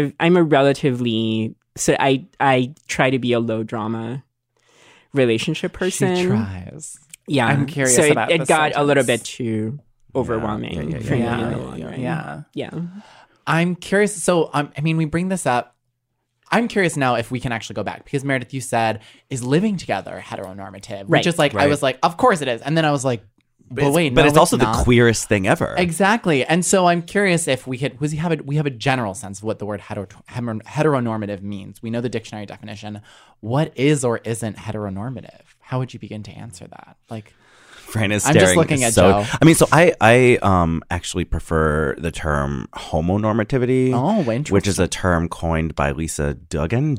I try to be a low drama relationship person. She tries. Yeah. I'm curious so about it this got a sentence. little bit too overwhelming for me in the long run. Yeah. I'm curious. So, we bring this up. I'm curious now if we can actually go back, because Meredith, you said, is living together heteronormative? Which is like, I was like, of course it is. And then I was like, but it's also not. the queerest thing ever. Exactly. And so I'm curious if we have a general sense of what the word heteronormative means. We know the dictionary definition. What is or isn't heteronormative? How would you begin to answer that? Like, Fran is I'm staring. just looking at Joe. I mean, so I actually prefer the term homonormativity. Oh, interesting. Which is a term coined by Lisa Dugan,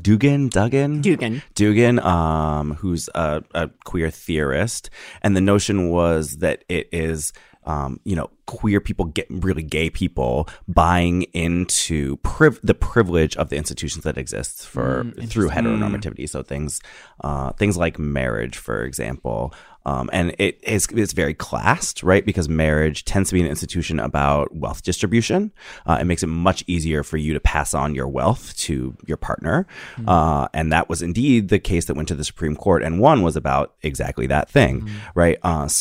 who's a queer theorist. And the notion was that it is, queer people, really gay people, buying into the privilege of the institutions that exist through heteronormativity. So things like marriage, for example. And it's very classed, right? Because marriage tends to be an institution about wealth distribution. It makes it much easier for you to pass on your wealth to your partner. And that was indeed the case that went to the Supreme Court. And one was about exactly that thing, right?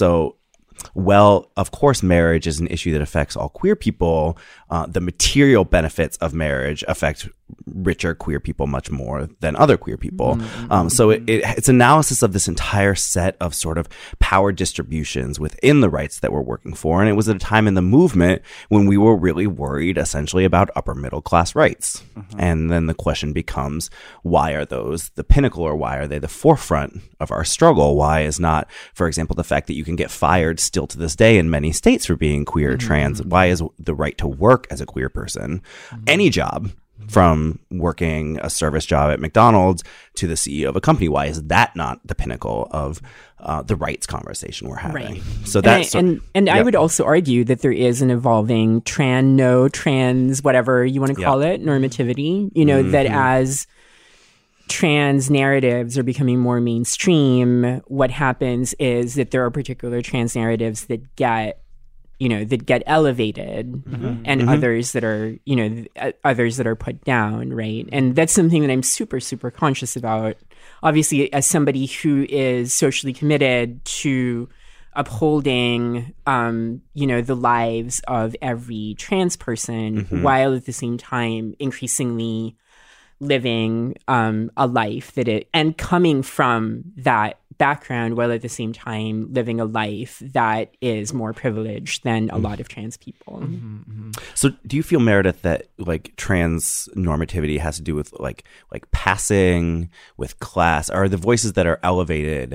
Well, of course, marriage is an issue that affects all queer people. The material benefits of marriage affect richer queer people much more than other queer people. So it's analysis of this entire set of sort of power distributions within the rights that we're working for. And it was at a time in the movement when we were really worried essentially about upper middle class rights. And then the question becomes, why are those the pinnacle, or why are they the forefront of our struggle? Why is not, for example, the fact that you can get fired still to this day in many states for being queer or trans? Why is the right to work as a queer person, any job, from working a service job at McDonald's to the CEO of a company, why is that not the pinnacle of the rights conversation we're having? Right. So that's I would also argue that there is an evolving trans, whatever you want to call it, normativity. You know, that as trans narratives are becoming more mainstream, what happens is that there are particular trans narratives that get elevated, and others that are put down, right? And that's something that I'm super, super conscious about. Obviously, as somebody who is socially committed to upholding, the lives of every trans person, while at the same time increasingly living a life and coming from that background, while at the same time living a life that is more privileged than a lot of trans people. So do you feel, Meredith, that like trans normativity has to do with like passing, with class? Are the voices that are elevated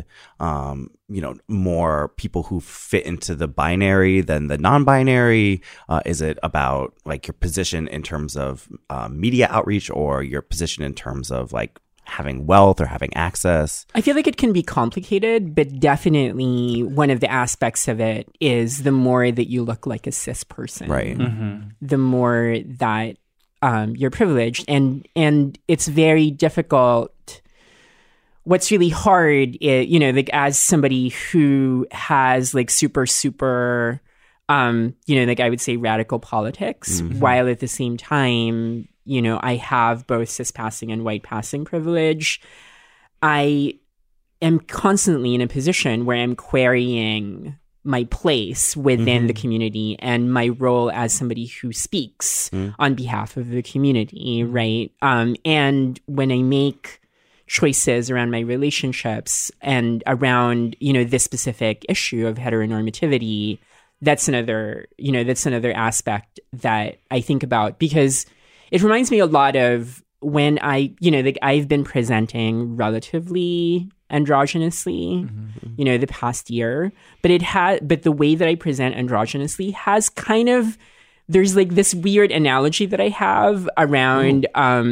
more people who fit into the binary than the non-binary? Is it about like your position in terms of media outreach, or your position in terms of like having wealth or having access? I feel like it can be complicated, but definitely one of the aspects of it is the more that you look like a cis person, right? The more that you're privileged, and it's very difficult. What's really hard is, like as somebody who has like super, like I would say radical politics, while at the same time, I have both cis passing and white passing privilege. I am constantly in a position where I'm querying my place within the community and my role as somebody who speaks on behalf of the community, right? And when I make choices around my relationships and around, this specific issue of heteronormativity, that's another aspect that I think about, because it reminds me a lot of when I've been presenting relatively androgynously, the past year, but the way that I present androgynously has kind of, there's like this weird analogy that I have around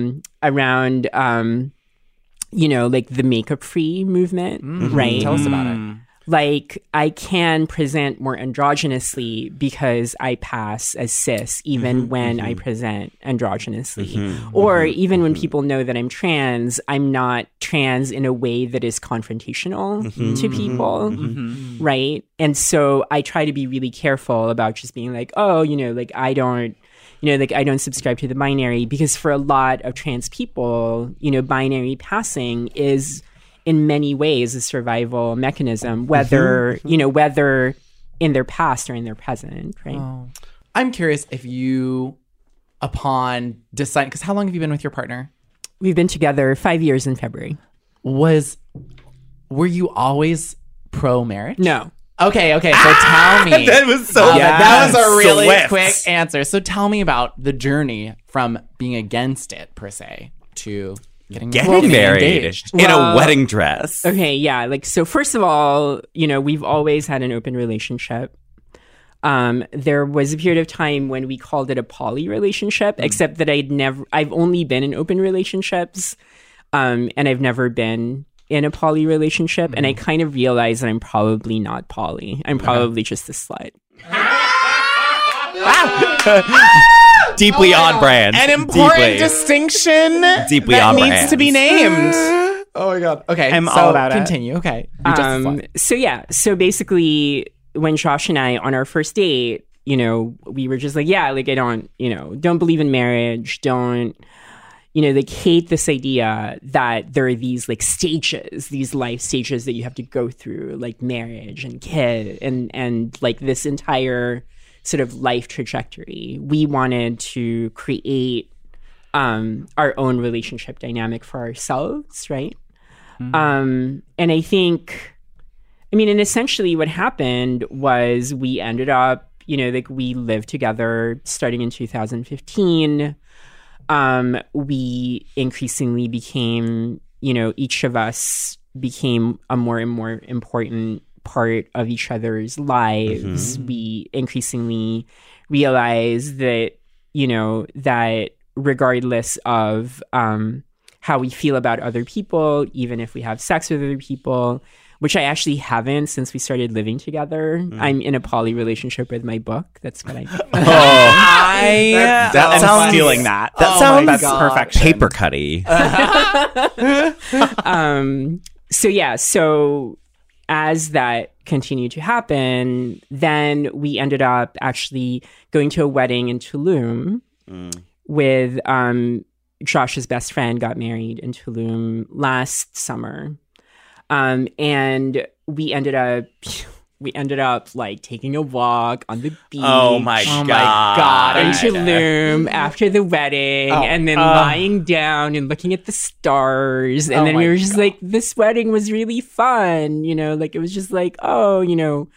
like the makeup free movement, right? Tell us about it. Like, I can present more androgynously because I pass as cis, even when I present androgynously. Or even when people know that I'm not trans in a way that is confrontational to people, right? And so I try to be really careful about just being like, I don't subscribe to the binary, because for a lot of trans people, binary passing is in many ways a survival mechanism, whether in their past or in their present, right? Oh. I'm curious if you, upon deciding, because how long have you been with your partner? We've been together 5 years in February. Were you always pro-marriage? No. Okay, so tell me. That was so that was a really swift. quick answer. So tell me about the journey from being against it, per se, to getting married engaged. in a wedding dress. Okay, yeah. So first of all, we've always had an open relationship. There was a period of time when we called it a poly relationship, except that I've only been in open relationships, and I've never been in a poly relationship. And I kind of realized that I'm probably not poly. I'm probably just a slut. Deeply on brand. An important Deeply. distinction Deeply that on needs brand. to be named. Oh my god. Okay, I'm so all about it. continue. Okay. You're just a slut. So basically, when Josh and I, on our first date, we were just like, I don't believe in marriage. Don't, hate this idea that there are these like stages, these life stages that you have to go through, like marriage and kid and like this entire sort of life trajectory. We wanted to create our own relationship dynamic for ourselves, right? And I think, and essentially what happened was we ended up, we lived together starting in 2015. We increasingly became, each of us became a more and more important part of each other's lives. We increasingly realized that, that regardless of how we feel about other people, even if we have sex with other people, which I actually haven't since we started living together. I'm in a poly relationship with my book. That's what I do. I'm sounds- stealing that. That sounds That's perfection. paper cutty. So as that continued to happen, then we ended up actually going to a wedding in Tulum with Josh's best friend got married in Tulum last summer. And we ended up like taking a walk on the beach. Oh my god. In Tulum after the wedding, and then lying down and looking at the stars. And then we were just like, this wedding was really fun. Like it was just like, what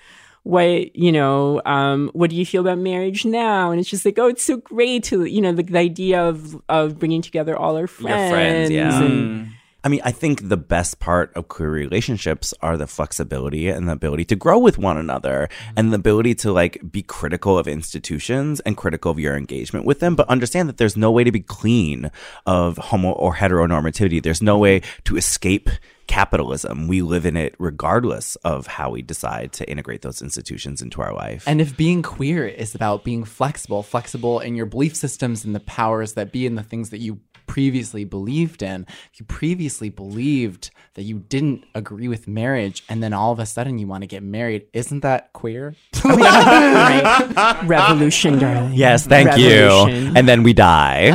do you feel about marriage now? And it's just like, it's so great to, the idea of bringing together all our friends. Your friends, yeah. And, I think the best part of queer relationships are the flexibility and the ability to grow with one another and the ability to like be critical of institutions and critical of your engagement with them, but understand that there's no way to be clean of homo or heteronormativity. There's no way to escape capitalism. We live in it regardless of how we decide to integrate those institutions into our life. And if being queer is about being flexible in your belief systems and the powers that be and the things that you previously believed in, if you previously believed that you didn't agree with marriage and then all of a sudden you want to get married, isn't that queer? right. Revolution, darling. Yes, thank Revolution. you. And then we die.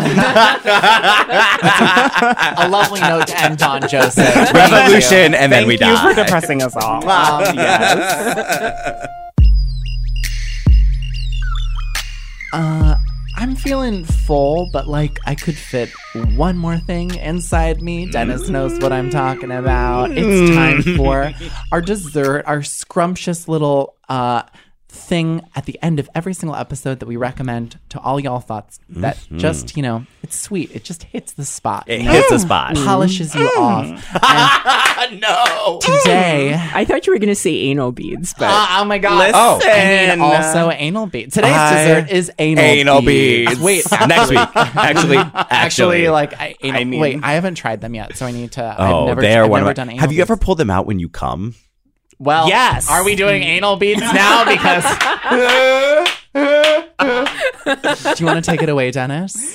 A lovely note to end on, Joseph. Revolution, and then we Thank die. you for depressing us all. Yes. I'm feeling full, but like I could fit one more thing inside me. Dennis knows what I'm talking about. It's time for our dessert, our scrumptious little thing at the end of every single episode that we recommend to all y'all thoughts that just, it's sweet. It just hits the spot. It hits the spot. Polishes you off. And No. today... I thought you were going to say anal beads, but oh my God. Listen. I mean, also anal beads. Today's dessert is anal beads. Wait. Next week. Actually, like, wait, I haven't tried them yet, so I need to. Oh, I've they are one never of done my. anal Have you beads. ever pulled them out when you come? Well, Yes. Are we doing anal beads now? Because. Do you want to take it away, Dennis?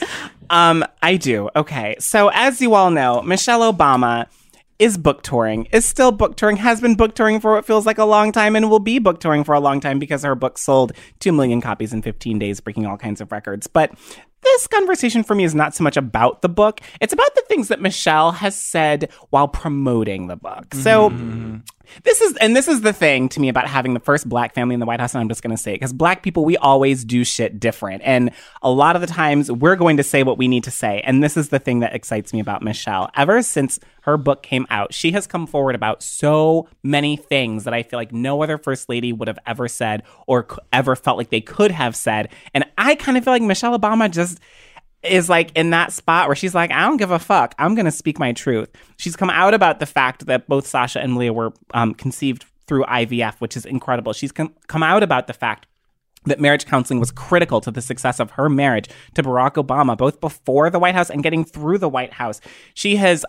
I do. Okay. So as you all know, Michelle Obama is book touring, is still book touring, has been book touring for what feels like a long time, and will be book touring for a long time because her book sold 2 million copies in 15 days, breaking all kinds of records. But this conversation for me is not so much about the book. It's about the things that Michelle has said while promoting the book. So this is the thing to me about having the first Black family in the White House, and I'm just going to say it, because Black people, we always do shit different. And a lot of the times we're going to say what we need to say. And this is the thing that excites me about Michelle. Ever since her book came out, she has come forward about so many things that I feel like no other first lady would have ever said or ever felt like they could have said. And I kind of feel like Michelle Obama just is like in that spot where she's like, I don't give a fuck. I'm going to speak my truth. She's come out about the fact that both Sasha and Leah were conceived through IVF, which is incredible. She's come out about the fact that marriage counseling was critical to the success of her marriage to Barack Obama, both before the White House and getting through the White House. She has,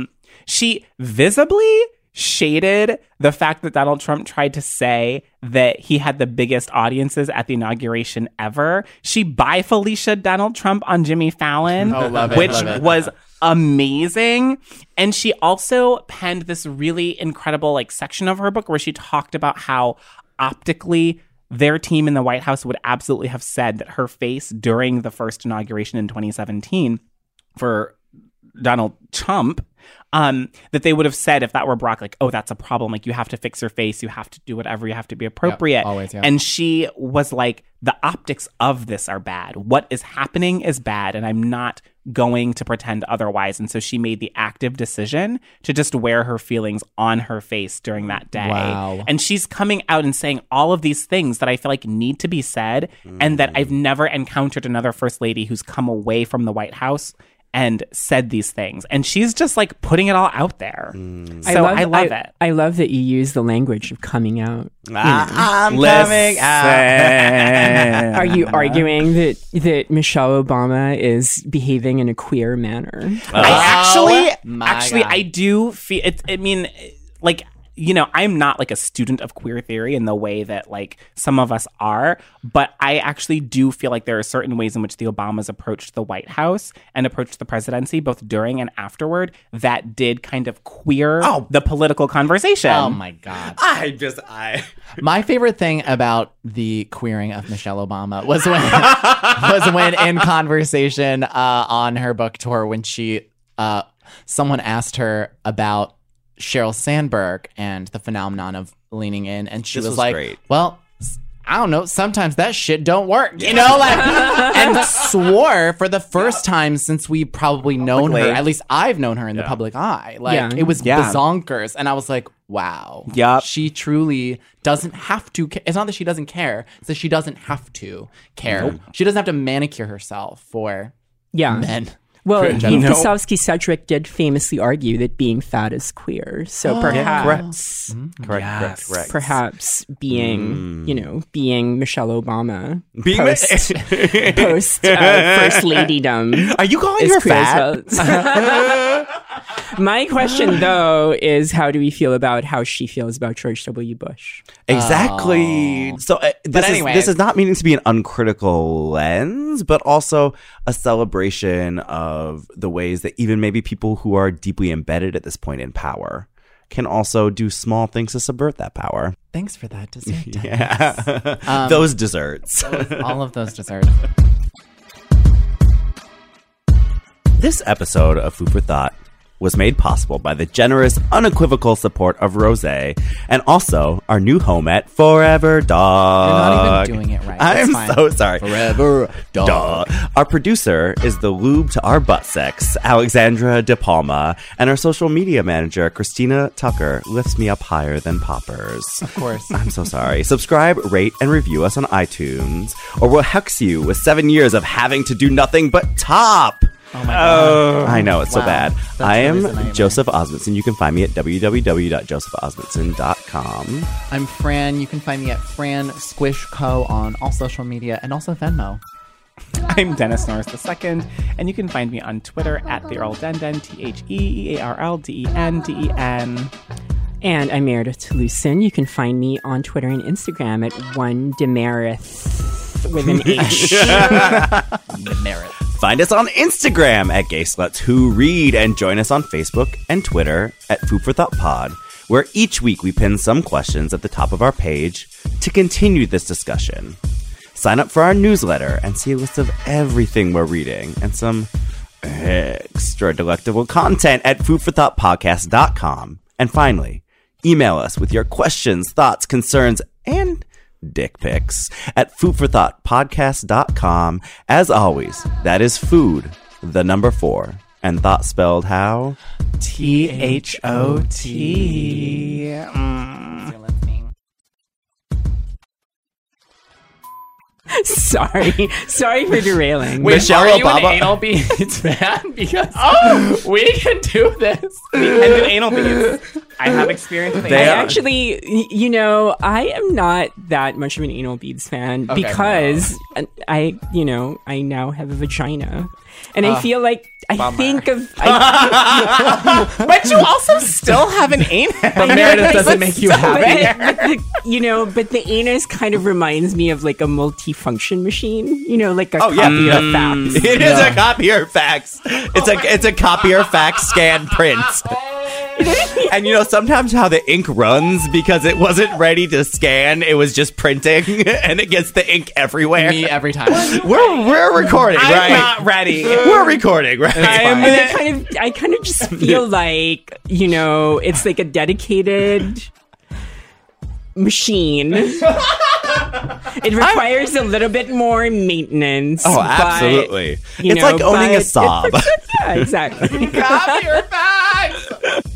she visibly shaded the fact that Donald Trump tried to say that he had the biggest audiences at the inauguration ever. She bi-Felicia Donald Trump on Jimmy Fallon, which was amazing. And she also penned this really incredible section of her book where she talked about how optically their team in the White House would absolutely have said that her face during the first inauguration in 2017 for Donald Trump, that they would have said if that were Barack, oh, that's a problem. You have to fix your face. You have to do whatever. You have to be appropriate. Yep, always, yeah. And she was like, the optics of this are bad. What is happening is bad, and I'm not going to pretend otherwise. And so she made the active decision to just wear her feelings on her face during that day. Wow. And she's coming out and saying all of these things that I feel like need to be said, and that I've never encountered another first lady who's come away from the White House and said these things. And she's just putting it all out there. So I love it. I love that you use the language of coming out. I'm coming out. Are you arguing that Michelle Obama is behaving in a queer manner? I do feel it. I mean, I'm not a student of queer theory in the way that some of us are, but I actually do feel like there are certain ways in which the Obamas approached the White House and approached the presidency, both during and afterward, that did kind of queer the political conversation. Oh my God. My favorite thing about the queering of Michelle Obama was when in conversation on her book tour, when she someone asked her about Sheryl Sandberg and the phenomenon of leaning in, and she was like, great. well, I don't know, sometimes that shit don't work, and swore for the first time since we probably known her, at least I've known her in the public eye. It was bonkers. And I was like, wow. Yep. She truly doesn't have to. It's not that she doesn't care. It's that she doesn't have to care. Nope. She doesn't have to manicure herself for men. Well, Pasowski-Sedgwick did famously argue that being fat is queer. So perhaps, correct. Perhaps being, being Michelle Obama, being post first ladydom. Are you calling her fat? Well. My question, though, is how do we feel about how she feels about George W. Bush? Exactly. So this is not meaning to be an uncritical lens, but also a celebration of the ways that even maybe people who are deeply embedded at this point in power can also do small things to subvert that power. Thanks for that dessert. Yeah. Those desserts. All of those desserts. This episode of Food for Thought was made possible by the generous, unequivocal support of Rosé and also our new home at Forever Dog. You're not even doing it right. That's I'm fine. so sorry. Forever Dog. Our producer is the lube to our butt sex, Alexandra De Palma, and our social media manager, Christina Tucker, lifts me up higher than poppers. Of course. I'm so sorry. Subscribe, rate, and review us on iTunes, or we'll hex you with 7 years of having to do nothing but top. Oh my God. I know, it's so Wow. bad. That's I always a am nightmare. Joseph Osmondson. You can find me at www.josephosmondson.com. I'm Fran. You can find me at Fran Squish Co. on all social media and also Venmo. I'm Dennis Norris II, and you can find me on Twitter at the Earl Denden, TheEarldenden. And I'm Meredith Lucin. You can find me on Twitter and Instagram at one Demerith with an H. Merit. Find us on Instagram at Gay Sluts Who Read, and join us on Facebook and Twitter at Food for Thought Pod, where each week we pin some questions at the top of our page to continue this discussion. Sign up for our newsletter and see a list of everything we're reading and some extra delectable content at foodforthoughtpodcast.com. And finally, email us with your questions, thoughts, concerns, and dick pics at foodforthoughtpodcast.com. As always, that is food, the number 4, and thought spelled how? THOT. Sorry for derailing. Wait, Michelle are you Obama- an anal beads fan? Because we can do this. We can do anal beads. I have experience with They I anal are- actually, I am not that much of an anal beads fan Okay, because I now have a vagina. And I feel like think of... But you also still have an anus. But Meredith doesn't make you happy. but the anus kind of reminds me of like a multifunction machine. Like a Oh, yeah. copy of fax. It is a copier fax. It's a copier fax scan print. And sometimes how the ink runs because it wasn't ready to scan, it was just printing, and it gets the ink everywhere. Me every time. We're recording, I'm right? not ready. We're recording, right? And I kind of just feel like, it's like a dedicated machine. It requires a little bit more maintenance. Oh, but, absolutely. It's like owning a Saab. Yeah, exactly. Copier fax.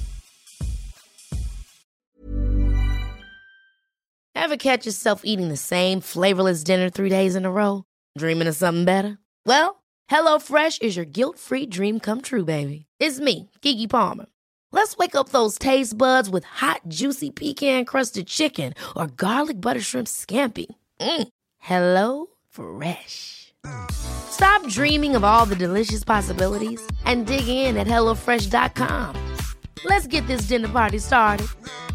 Ever catch yourself eating the same flavorless dinner 3 days in a row? Dreaming of something better? Well, HelloFresh is your guilt-free dream come true, baby. It's me, Keke Palmer. Let's wake up those taste buds with hot, juicy pecan-crusted chicken or garlic butter shrimp scampi. Hello Fresh. Stop dreaming of all the delicious possibilities and dig in at HelloFresh.com. Let's get this dinner party started.